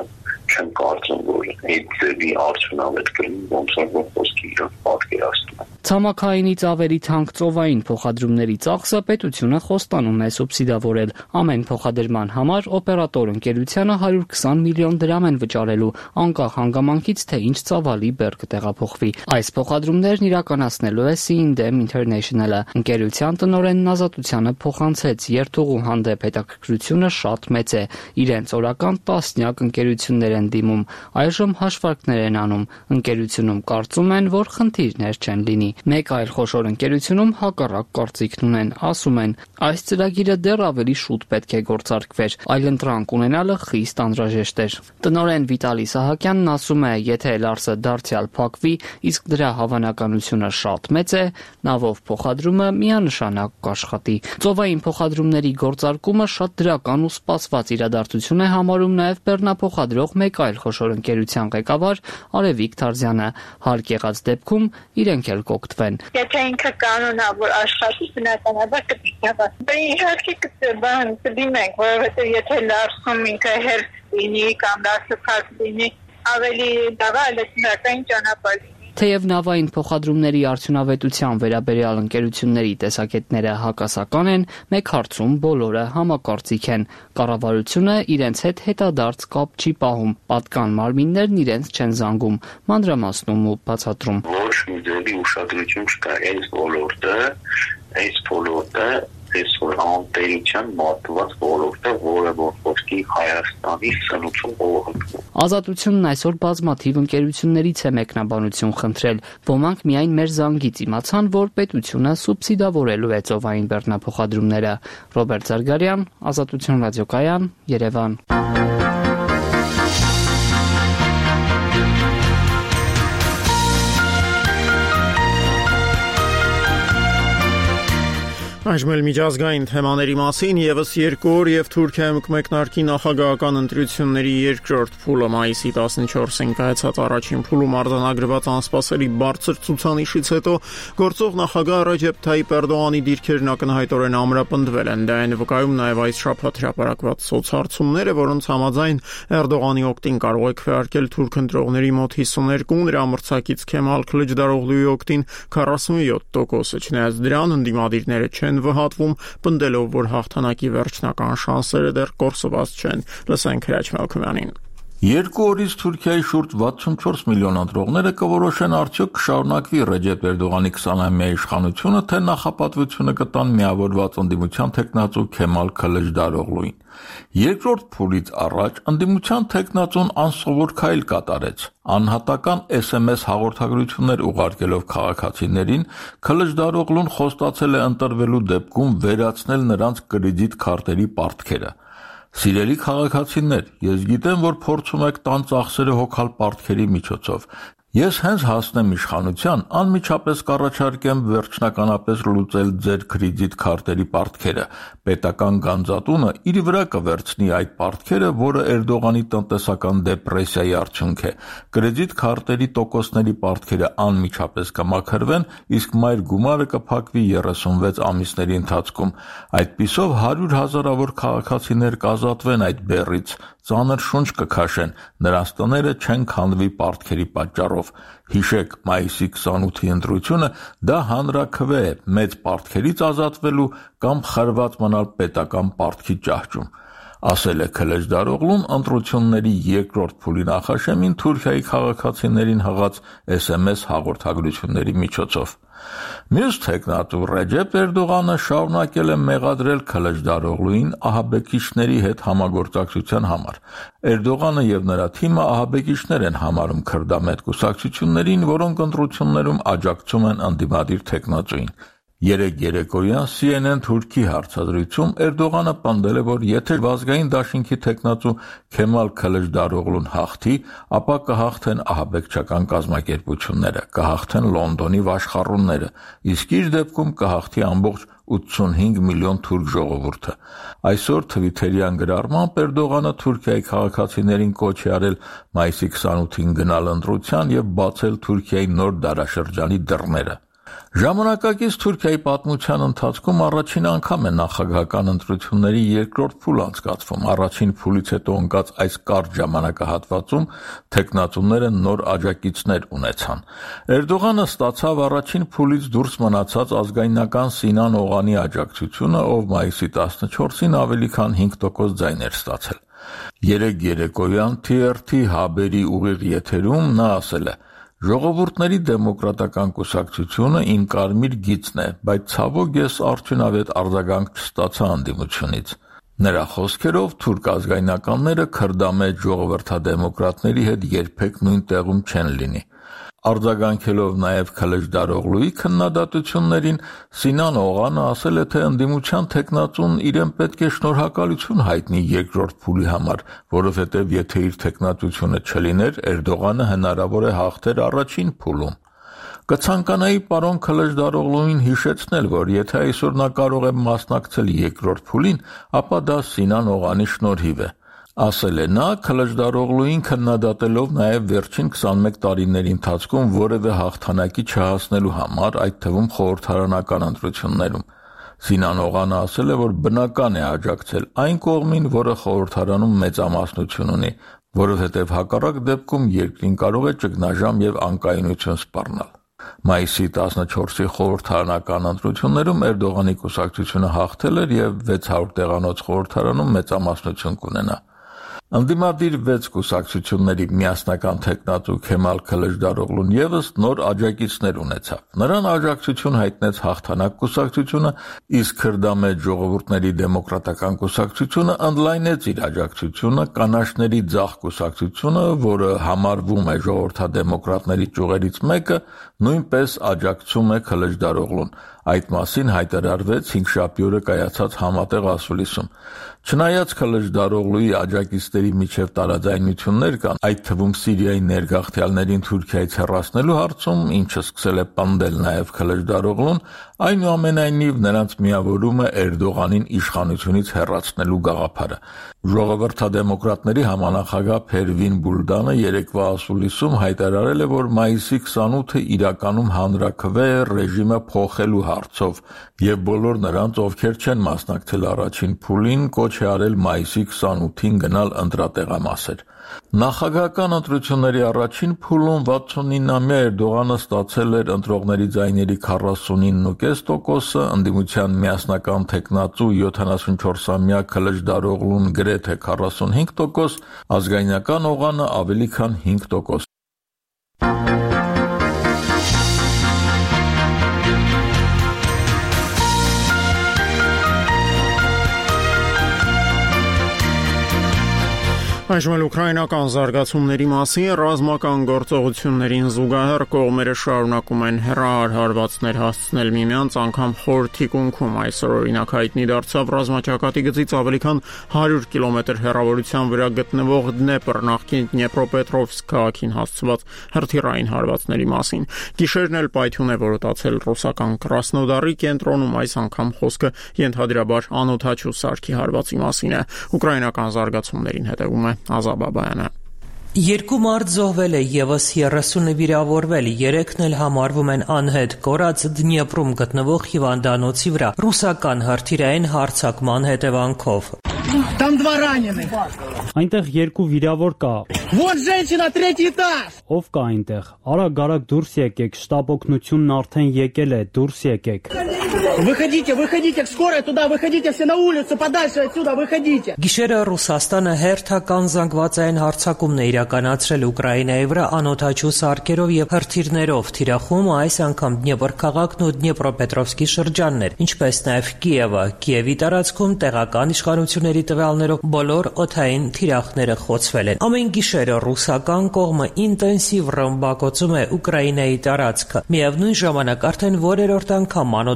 չեմ կարծում, որ այդ ձևի արդյունավետ կլինի, ոնց որ խոսքի իրոք պատկերացնում եմ։ Ցամաքայինից ավելի թանկ ծովային փոխադրումների ծախսը պետությունը խոստանում է սուբսիդավորել։ Ամեն փոխադրման համար օպերատոր ընկերությանը հարյուր քսան միլիոն դրամ են վճարելու, անկախ հանգամանքից, թե ինչ ծավալի բեռ կտեղափոխվի։ Այս փոխադրումներն իրականացնելու է Sea-Indem International-ը։ Ընկերության տնօրենն Ազատությանը փոխանցեց, երթուղու հանդեպ հետաքրքրությունը շատ մեծ է։ Իրենց օրական տասնյակ ընկերություններ են դիմում, այժմ հաշվարկներ են անում։ Ընկերությունում կարծում են, որ խնդիրներ չեն լինի։ Մեկ այլ խոշոր ընկերությունում հակառակ կարծիքն ունեն, ասում են, այս ծրագիրը դեռ ավելի շուտ պետք է գործարկվեր, այլընտրանք ունենալը խիստ անհրաժեշտ էր։ Տնօրեն Վիտալի Սահակյանն ասում է, եթե Լարսը դարձյալ փակվի, իսկ դրա հավանականությունը շատ մեծ է, նավով փոխադրումը միանշանակ կաշխատի։ Ծովային փոխադրումների գործարկումը շատ դրական ու սպասված իրադարձություն է համարում նաև բեռնափոխադրող մեկ այլ խոշոր ընկերության ղեկավար Արևիկ Թարզյանը։ Հարկ եղած դեպքում իրենք էլ կօգտվեն։ Եթե ինքը կանոնավոր աշխատի, բնականաբար կդիктава։ Դե իհարկե կբան կդիմենք, որովհետև եթե Լարսում ինքը հերթ լինի կամ Լարսը փակ լինի, ավելի լավ է էլեկտրական ճանապարհ։ Թեև նավային փոխադրումների արդյունավետության վերաբերյալ ընկերությունների տեսակետները հակասական են, մեկ հարցում բոլորը համակարծիք են։ Կառավարությունը իրենց հետ հետադարձ կապ չի պահում, պատկան մարմիններն իրենց չեն զանգում, մանրամասնում ու բացատրում։ Ոչ մի ձևի ուշադրություն չկա այս ոլորտը, այս ոլորտը այսօր անտերության մատված ոլորտը, որը որ խոսքի Հայաստանի սնուցում ողողում։ Ազատությունն այսօր բազմաթիվ ընկերություններից է մեկնաբանություն խնդրել։ Ոմանք միայն մեր զանգից իմացան, որ պետությունը սուբսիդավորելու է ծովային բեռնափոխադրումները։ Ռոբերտ Զարգարյան, Ազատություն ռադիոկայան, Երևան։ Այժմ էլ միջազգային թեմաների մասին եւս երկու օր եւ Թուրքիայում կմեկնարկի նախագահական ընտրությունների երկրորդ փուլը մայիսի տասնչորսին կայացած առաջին փուլում արձանագրված անսպասելի բարձր ցուցանիշից հետո գործող նախագահ Ռեջեփ Թայիփ Էրդողանի դիրքերն ակնհայտորեն ամրապնդվել են։ Դա են վկայում նաեւ այս շաբաթ հրապարակված սոցհարցումները, որոնց համաձայն Էրդողանի օգտին կարող է քվեարկել թուրք ընտրողների մոտ հիսուներկու, նրա մրցակից Քեմալ Քլիչդարօղլուի օգտին քառասունյոթ տոկոսը։ Չնայած դրան ընդդիմադիրները չեն վհատվում, պնդելով, որ հաղթանակի վերջնական շանսերը դեռ կորսված չեն։ Լսենք Հրաչ Մալքոյանին։ Երկու օրից Թուրքիայի շուրջ վաթսունչորս միլիոն ընտրողները կորոշեն արդյոք կշարունակվի Ռեջեփ Էրդողանի քսանամյա իշխանությունը, թե նախապատվությունը կտան միավորված ընդդիմության թեկնածու Քեմալ Քլիչդարօղլուին։ Երկրորդ փուլից առաջ ընդդիմության թեկնածուն անսովոր քայլ կատարեց։ Անհատական էս էմ էս հաղորդագրություններ ուղարկելով քաղաքացիներին, Քլիչդարօղլուն խոստացել է ընտրվելու դեպքում վերացնել նրանց կրեդիտ քարտերի պարտքերը։ Սիրելի քաղաքացիներ, ես գիտեմ, որ փորձում եք տան ծախսերը հոգալ պարտքերի միջոցով։ Ես հենց հասնեմ իշխանության, անմիջապես կառաջարկեմ վերջնականապես լուծել ձեր կրեդիտ քարտերի պարտքերը։ Պետական գանձատունը իր վրա կվերցնի այդ պարտքերը, որը Էրդողանի տնտեսական դեպրեսիայի արդյունք է։ Կրեդիտ քարտերի տոկոսների պարտքերը անմիջապես կմաքրվեն, իսկ մայր գումարը կփակվի երեսունվեց ամիսների ընթացքում։ Այդպիսով հարյուր հազարավոր քաղաքացիներ կազատվեն այդ բեռից, ծանր շունչ կքաշեն, նրանց տները չեն քանդվի պարտքերի պատճառով։ Հիշեք, մայիսի քսանութի ընտրությունը դա հանրաքվե է մեծ պարտքերից ազատվելու կամ խրված մնալ պետական պարտքի ճահճում, ասել է Քլիչդարօղլուն ընտրությունների երկրորդ փուլի նախաշեմին Թուրքիայի քաղաքացիներին հղած էս էմ էս հաղորդագրությունների միջոցով։ Մյուս թեկնածու Ռեջեփ Էրդողանը շարունակել է մեղադրել Քլիչդարօղլուին ահաբեկիչների հետ համագործակցության համար։ Էրդողանը եւ նրա թիմը ահաբեկիչներ են համարում քրդամետ կուսակցություններին, որոնք ընտրություններում աջակցում են ընդդիմադիր թեկնածուին։ Երեկ երեկոյան Սի Են Են Թուրքի հարցազրույցում Էրդողանը պնդել է, որ եթե ազգային դաշինքի թեկնածու Քեմալ Քլիչդարօղլուն հաղթի, ապա կհաղթեն ահաբեկչական կազմակերպությունները, կհաղթեն Լոնդոնի վաշխառունները, իսկ իր դեպքում կհաղթի ամբողջ ութսունհինգ միլիոն թուրք ժողովուրդը։ Այսօր Թվիթերյան գրառմամբ Էրդողանը Թուրքիայի քաղաքացիներին կոչ է արել մայիսի քսանութին գնալ ընտրության եւ բացել Թուրքիայի նոր դարաշրջանի դռները։ Ժամանակակից Թուրքիայի պատմության ընթացքում առաջին անգամ է նախագահական ընտրությունների երկրորդ փուլ անցկացվում։ Առաջին փուլից հետո ընկած այս կարճ ժամանակահատվածում թեկնածուները նոր աջակիցներ ունեցան։ Էրդողանը ստացավ առաջին փուլից դուրս մնացած ազգայնական Սինան Օղանի աջակցությունը, ով մայիսի տասնչորսին ավելի քան հինգ տոկոս ձայներ ստացել։ Երեկ երեկոյան T R T հաբերի ուղիղ եթերում նա ասել է. «Ժողովուրդների դեմոկրատական կուսակցությունը իմ կարմիր գիծն է, բայց ցավոք ես արդյունավետ արձագանք չստացա անդիմությունից»։ Նրա խոսքերով թուրք ազգայնականները քրդամեջ ժողովրդադեմոկրատների հետ երբեք նույն տեղում չեն լինի։ Արձագանքելով նաև Քլեջդարօղլուի քննադատություններին, Սինան Օղանը ասել է, թե ընդդիմության թեկնածուն իրեն պետք է շնորհակալություն հայտնի երկրորդ փուլի համար, որովհետև եթե իր թեկնածությունը չլիներ, Էրդողանը հնարավոր է հաղթեր առաջին փուլում։ Կցանկանայի պարոն Քլեջդարօղլուին հիշեցնել, որ եթե այսօր նա կարող է մասնակցել երկրորդ փուլին, ապա դա Սինան Օղանի շնորհիվ է։ Ասել է նա, Քլեջդարօղլուին քննադատելով նաև վերջին քսանմեկ տարիների ընթացքում որևէ հաղթանակի չհասնելու համար, այդ թվում խորհրդարանական ընտրություններում։ Սինան Օղանը ասել է, որ բնական է աջակցել այն կողմին, որը խորհրդարանում մեծամասնություն ունի, որովհետև հակառակ դեպքում երկրին կարող է ճգնաժամ եւ անկայունություն սպառնալ։ Մայիսի տասնչորսի խորհրդարանական ընտրություններում Էրդողանի կուսակցությունը հաղթել էր եւ վեց հարյուր տեղանոց խորհրդարանում մեծամասնություն կունենա։ Ընդդիմադիր վեց կուսակցությունների միասնական թեկնածու Քեմալ Քլեջդարօղլուն ևս նոր աջակիցներ ունեցավ։ Նրան աջակցություն հայտնեց Հաղթանակ կուսակցությունը, իսկ քրդամեջ ժողովուրդների դեմոկրատական կուսակցությունը ընդլայնեց իր աջակցությունը, կանաչների ձախ կուսակցությունը, որը համարվում է ժողովրդադեմոկրատների ճյուղերից մեկը, նույնպես աջակցում է Քլեջդարօղլուն։ Այդ մասին հայտարարվեց հինգշաբթի օրը կայացած համատեղ ասուլիսում։ Չնայած Քլեջդարօղլուի աջակիցների միջև տարաձայնություններ կան, այդ թվում Սիրիայի ներգաղթյալներին Թուրքիայից հեռացնելու հարցում, ինչը սկսել է պնդել նաև Քլեջդարօղլուն, այնուամենայնիվ նրանց միավորում է Էրդողանին իշխանությունից հեռացնելու գաղափարը։ Ժողովրդադեմոկրատների համանախագահ Փերվին Բուլդանը երեկվա ասուլիսում հայտարարել է, որ մայիսի քսանութը իրականում հանրաքվե է ռեժիմը փոխելու հարցով եւ բոլոր նրանց, ովքեր չեն մասնակցել առաջին փուլին, կոչ է արել մայիսի քսանութին գնալ ընտրատեղամասեր։ Նախագահական ընտրությունների առաջին փուլում վաթսունինամյա Էրդողանը ստացել էր ընտրողների ձայների քառասունինը կես տոկոսը, ընդդիմության միասնական թեկնածու յոթանասունչորսամյա Քլեջդարօղլուն գրեթե քառասունհինգ տոկոս, ազգայնական Օղանը ավելի քան հինգ տոկոս։ Այժմ էլ ուկրաինական զարգացումների մասին ռազմական գործողություններին զուգահեռ կողմերը շարունակում են հեռահար հարվածներ հասցնել միմյանց, անգամ խոր թիկունքում։ Այսօր օրինակ հայտնի դարձավ ռազմաճակատի գծից ավելի քան հարյուր կիլոմետր հեռավորության վրա գտնվող Դնեպր նախկին Դնեպրոպետրովսկ քաղաքին հասցված հրթիռային հարվածների մասին։ Գիշերն էլ պայթյուն է որոտացել ռուսական Կրասնոդարի կենտրոնում, այս անգամ խոսքը ենթադրաբար անօդաչու սարքի հարվածի մասին է։ Ուկրաինական զարգացումներին հետևում է Ազաբաբայանը։ Երկու մարդ զոհվել է, ևս երեսունը վիրավորվել, երեքն էլ համարվում են անհետ կորած Դնեպրում գտնվող հիվանդանոցի վրա ռուսական հրթիռային հարձակման հետևանքով։ Там два раненых. Այնտեղ երկու վիրավոր կա։ Вот женщина, третий этаж. Ով կա այնտեղ։ Արագ-արագ դուրս եկեք, շտաբ օգնությունն արդեն եկել է, դուրս եկեք։ Выходите, выходите, скорая туда, выходите все на улицу, подальше отсюда, выходите. Գիշերը Ռուսաստանը հերթական զանգվածային հարձակումն է իրականացրել Ուկրաինայի վրա անօդաչու սարքերով եւ հրթիռներով, թիրախում այս անգամ Դնեպր քաղաքն ու Դնեպրոպետրովսկի շրջաններ, ինչպես նաեւ Կիևը։ Կիևի տարածքում տեղական իշխանությունների տվյալներով բոլոր օդային թիրախները խոցվել են։ Ամեն գիշերը ռուսական կողմը ինտենսիվ ռմբակոծում է Ուկրաինայի տարածքը։ Միևնույն ժամանակ արդեն որերորդ անգամ անօդաչուները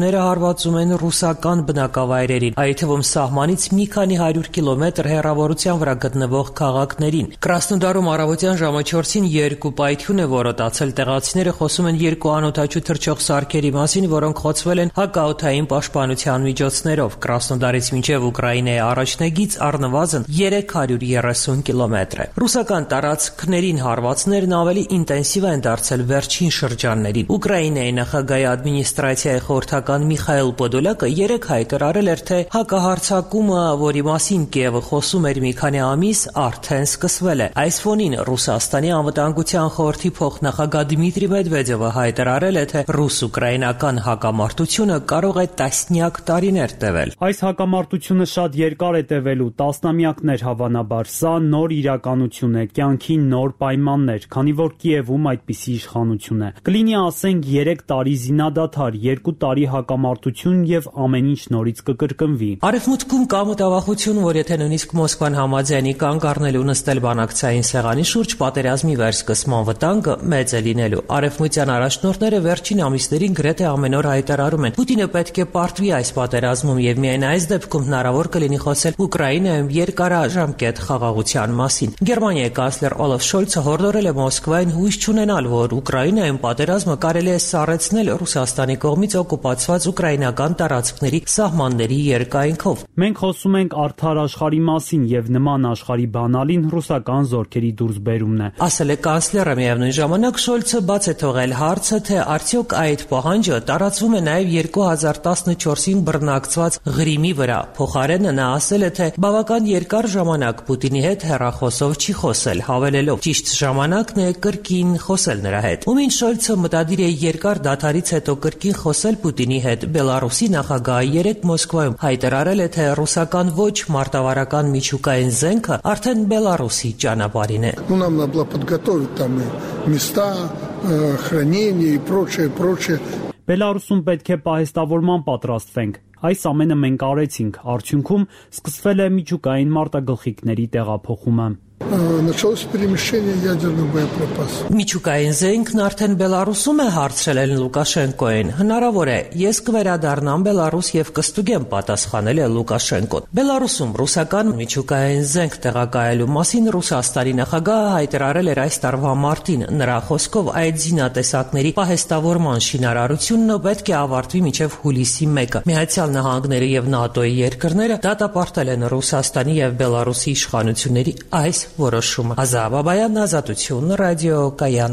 հրթիռները հարվածում են ռուսական բնակավայրերին, այդ թվում սահմանից մի քանի հարյուր կիլոմետր հեռավորության վրա գտնվող քաղաքներին։ Կրասնոդարում առավոտյան ժամը չորսին երկու պայթյուն է որոտացել։ Տեղացիները խոսում են երկու անօդաչու թռչող սարքերի մասին, որոնք խոցվել են հակաօդային պաշտպանության միջոցներով։ Կրասնոդարից մինչև Ուկրաինայի առաջնագիծ առնվազն երեք հարյուր երեսուն կիլոմետր է։ Ռուսական տարածքներին հարվածներն ավելի ինտենսիվ են դարձել վերջին շրջաններին։ Ուկրաինայի նախագահի ադմինիստրացիայի խորհրդական Միխայել Պոդոլյակը երեկ հայտարարել էր, թե հակահարձակումը, որի մասին Կիևը խոսում էր մի քանի ամիս, արդեն սկսվել է։ Այս ֆոնին Ռուսաստանի անվտանգության խորհրդի փոխնախագահ Դմիտրի Մեդվեդևը հայտարարել է, թե ռուս-ուկրաինական հակամարտությունը կարող է տասնյակ տարիներ տևել։ Այս հակամարտությունը շատ երկար է տևելու, տասնամյակներ հավանաբար։ Սա նոր իրականություն է, կյանքի նոր պայմաններ, քանի որ Կիևում այդպիսի իշխանություն է։ Կլինի ասենք երեք տարի զինադադար, երկու տարի հակամարտություն եւ ամեն ինչ նորից կկրկնվի։ Արևմուտքում կա մտավախություն, որ եթե նույնիսկ Մոսկվան համաձայնի կանգ առնելու նստել բանակցային սեղանի շուրջ, պատերազմի վերսկսման վտանգը մեծ է լինելու։ Արևմտյան առաջնորդները վերջին ամիսներին գրեթե ամեն օր հայտարարում են. Պուտինը պետք է պարտվի այս պատերազմում եւ միայն այս դեպքում հնարավոր կլինի խոսել Ուկրաինայում երկարաժամկետ խաղաղության մասին։ Գերմանիայի կանցլեր Օլաֆ Շոլցը հորդորել է Մոսկվային հույս չունենալ, որ Ուկրաինայում պատերազմը կարելի է սառեցնել Ռուսաստանի կողմից օկուպացված ուկրաինական տարածքների սահմանների երկայնքով։ Մենք խոսում ենք արդար աշխարհի մասին եւ նման աշխարհի բանալին ռուսական զորքերի դուրսբերումն է, ասել է կանցլերը։ Միևնույն ժամանակ Շոլցը բաց է թողել հարցը, թե արդյոք այդ պահանջը տարածվում է նաեւ երկու հազար տասնչորսին բռնակցված Ղրիմի վրա։ Փոխարենը նա ասել է, թե բավական երկար ժամանակ Պուտինի հետ հեռախոսով չի խոսել, հավելելով. ճիշտ ժամանակն է կրկին խոսել նրա հետ։ Ումին Շոլցը մտադիր է երկար դադարից հետո կրկին խոսել Պուտինի հետ։ Բելարուսի նախագահը երեկ Մոսկվայում հայտարարել է, թե ռուսական ոչ մարտավարական միջուկային զենքը արդեն Բելարուսի ճանապարհին է։ Ну нам надо было подготовить там места хранения и прочее, прочее. Բելարուսում պետք է պահեստավորման պատրաստվենք։ Այս ամենը մենք արեցինք, արդյունքում սկսվել է միջուկային մարտագլխիկների տեղափոխումը։ Началось перемещение ядерных боеприпасов. Միջուկային զենքն արդեն Բելարուսում է, հարցրել են Լուկաշենկոին։ Հնարավոր է, ես կվերադառնամ Բելարուս եւ կստուգեմ, պատասխանել է Լուկաշենկոն։ Բելարուսում ռուսական միջուկային զենք տեղակայելու մասին Ռուսաստանի նախագահը հայտարարել էր այս տարվա մարտին։ Նրա խոսքով այդ զինատեսակների պահեստավորման շինարարությունը պետք է ավարտվի մինչև հուլիսի մեկը։ Միացյալ Նահանգները եւ ՆԱՏՕ-ի երկրները դատապարտել են Ռուսաստանի եւ Բելարուսի իշխանությունների այս որոշումը։ Ազատ Բաբայան, Ազատություն, ռադիո Կայան։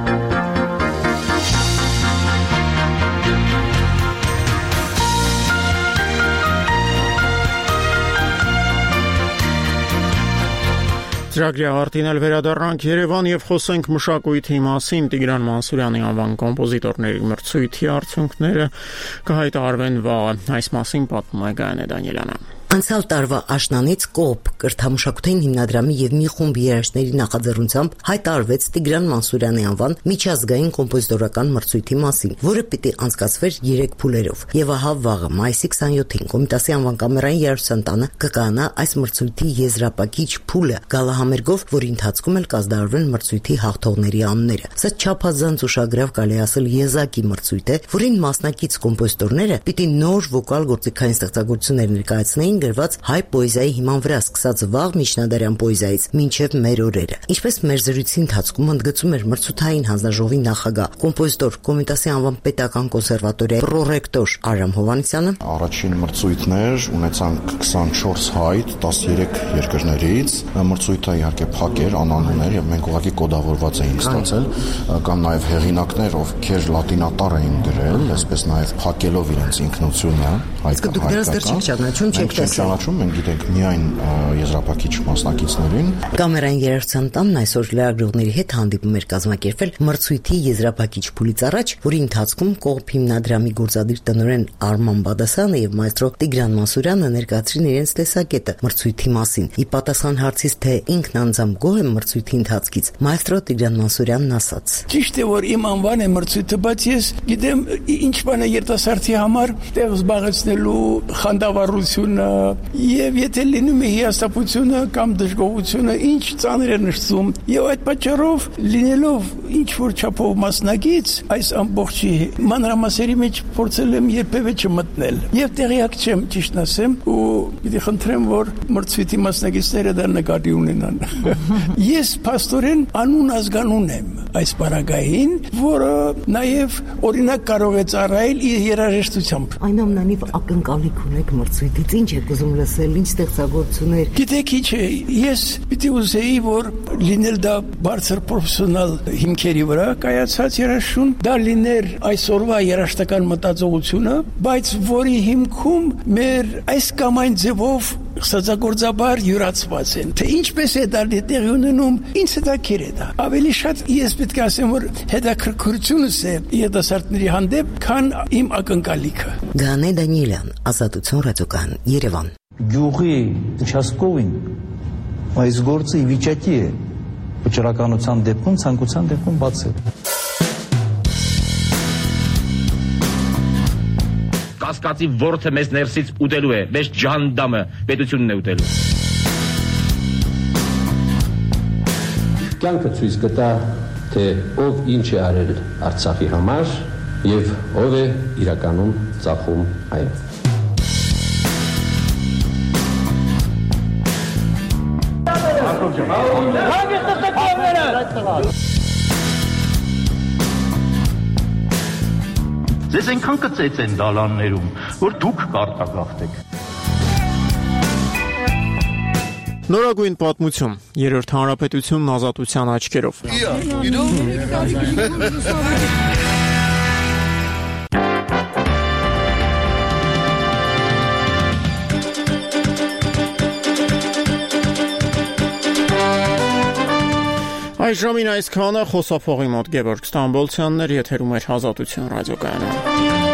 Ծրագրի ավարտին էլ վերադառնանք Երևան եւ խոսենք մշակույթի մասին։ Տիգրան Մանսուրյանի անվան կոմպոզիտորների մրցույթի արդյունքները կհայտարարվեն վաղը։ Այս մասին պատմում է Գայանե Դանիելյանը։ Անցյալ տարվա աշնանից կոոպ կրթամշակութային հիմնադրամի եւ մի խումբ երաժշտների նախաձեռնությամբ հայտարարվեց Տիգրան Մանսուրյանի անվան միջազգային կոմպոզիտորական մրցույթի մասին, որը պիտի անցկացվեր երեք փուլերով։ Եվ ահա վաղը մայիսի քսաներկուսին Կոմիտասի անվան կամերային երաժշտության տանը կկայանա այս մրցույթի եզրափակիչ փուլը գալահամերգով, որի ընթացքում էլ կազդարվեն մրցույթի հաղթողների անունները։ Սա չափազանց ուշագրավ կարելի ասել եզակի մրցույթ է, որին մասնակից կոմպոզիտորները պիտի նոր վոկալ գործիքային ստեղծագործություններ ներկայացնեին գրված հայ պոեզիայի հիման վրա, սկսած վաղ միջնադարյան պոեզիայից մինչև մեր օրերը։ Ինչպես մեր զրույցի ընթացքում ընդգծում էր մրցութային հանձնաժողովի նախագահ, կոմպոզիտոր, Կոմիտասի անվան պետական կոնսերվատորիայի պրոռեկտոր Արամ Հովհաննիսյանը, առաջին մրցույթներ ունեցանք քսանչորս հայտ տասներեք երկրներից։ Մրցույթը իհարկե փակ էր, անանուն էր եւ մենք ուղղակի կոդավորված էինք ստացել, կամ նաեւ հեղինակներ, ովքեր լատինատար էին գրել, այսպես նաեւ փակելով իրենց ինքնությունը, հայկական ճանաչում, մենք գիտենք միայն եզրափակիչ մասնակիցներին։ Կամերային երաժշտության տանն այսօր լրագրողների հետ հանդիպում էր կազմակերպել մրցույթի եզրափակիչ փուլից առաջ, որի ընթացքում կոոպ հիմնադրամի գործադիր տնօրեն Արման Բադասյանը եւ մայստրո Տիգրան Մանսուրյանը ներկայացրին իրենց տեսակետը մրցույթի մասին։ Ի պատասխան հարցից, թե ինքն անձամբ գոհ է մրցույթի ընթացքից, մայստրո Տիգրան Մանսուրյանն ասաց. Ճիշտ է, որ իմ անվան է մրցույթը, բայց ես գիտեմ ինչ բան է երիտասարդի համար տեղ զբաղեցնելու խանդավառությունը, եւ եթե լինում է հիասթափությունը կամ դժգոհությունը, ինչ ծանր է նշվում, եւ այդ պատճառով լինելով ինչ որ չափով մասնագից, այս ամբողջի մանրամասերի մեջ փորձել եմ երբևէ չմտնել եւ տեղյակ չեմ, ճիշտ ասեմ, ու պիտի խնդրեմ, որ մրցույթի մասնագետները դա նկատի ունենան։ Ես փաստորեն անուն ազգանուն եմ այս պարագային, որը նաև օրինակ կարող է ծառայել իր երաժշտությամբ։ Այնուամենայնիվ ակնկալիք ունեք մրցույթից, ինչ եք ուզում լսել, ինչ ստեղծագործություններ։ Գիտեք ինչ է, ես պիտի ուզեի, որ լինել դա բարձր պրոֆեսիոնալ հիմքերի վրա կայացած երաժշտություն, դա լիներ այսօրվա երաժշտական մտածողությունը, բայց որի հիմքում մեր այս կամ այն ձևով ստեղծագործաբար յուրացված են։ Թե ինչպես է դա տեղի ունենում, ինձ հետաքրքիր է դա։ Ավելի շատ ես պետք է ասեմ, որ հետաքրքրությունս է երիտասարդների հանդեպ, քան իմ ակնկալիքը։ Գանե Դանիելյան, Ազատություն ռադիոկայան, Երևան։ Գյուղի участковին այս գործը ի վիճակի է վճռականության դեպքում, ցանկության դեպքում բացել։ Կասկածի ворթը մեզ ներսից ուտելու է, մեզ ջանդամը պետությունն է ուտելու։ Կյանքը ցույց կտա, թե ով ինչ է արել Արցախի համար եւ ով է իրականում ծախում այն։ Ձեզ այնքան կծեց են դալաններում, որ դուք կարտագաղթեք։ Նորագույն պատմություն, երրորդ հանրապետությունն ազատության աչքերով։ Այս ժամին այսքանը, խոսափողի մոտ Գևորգ Ստամբոլցյանն էր, եթերում էր Ազատություն ռադիոկայանը։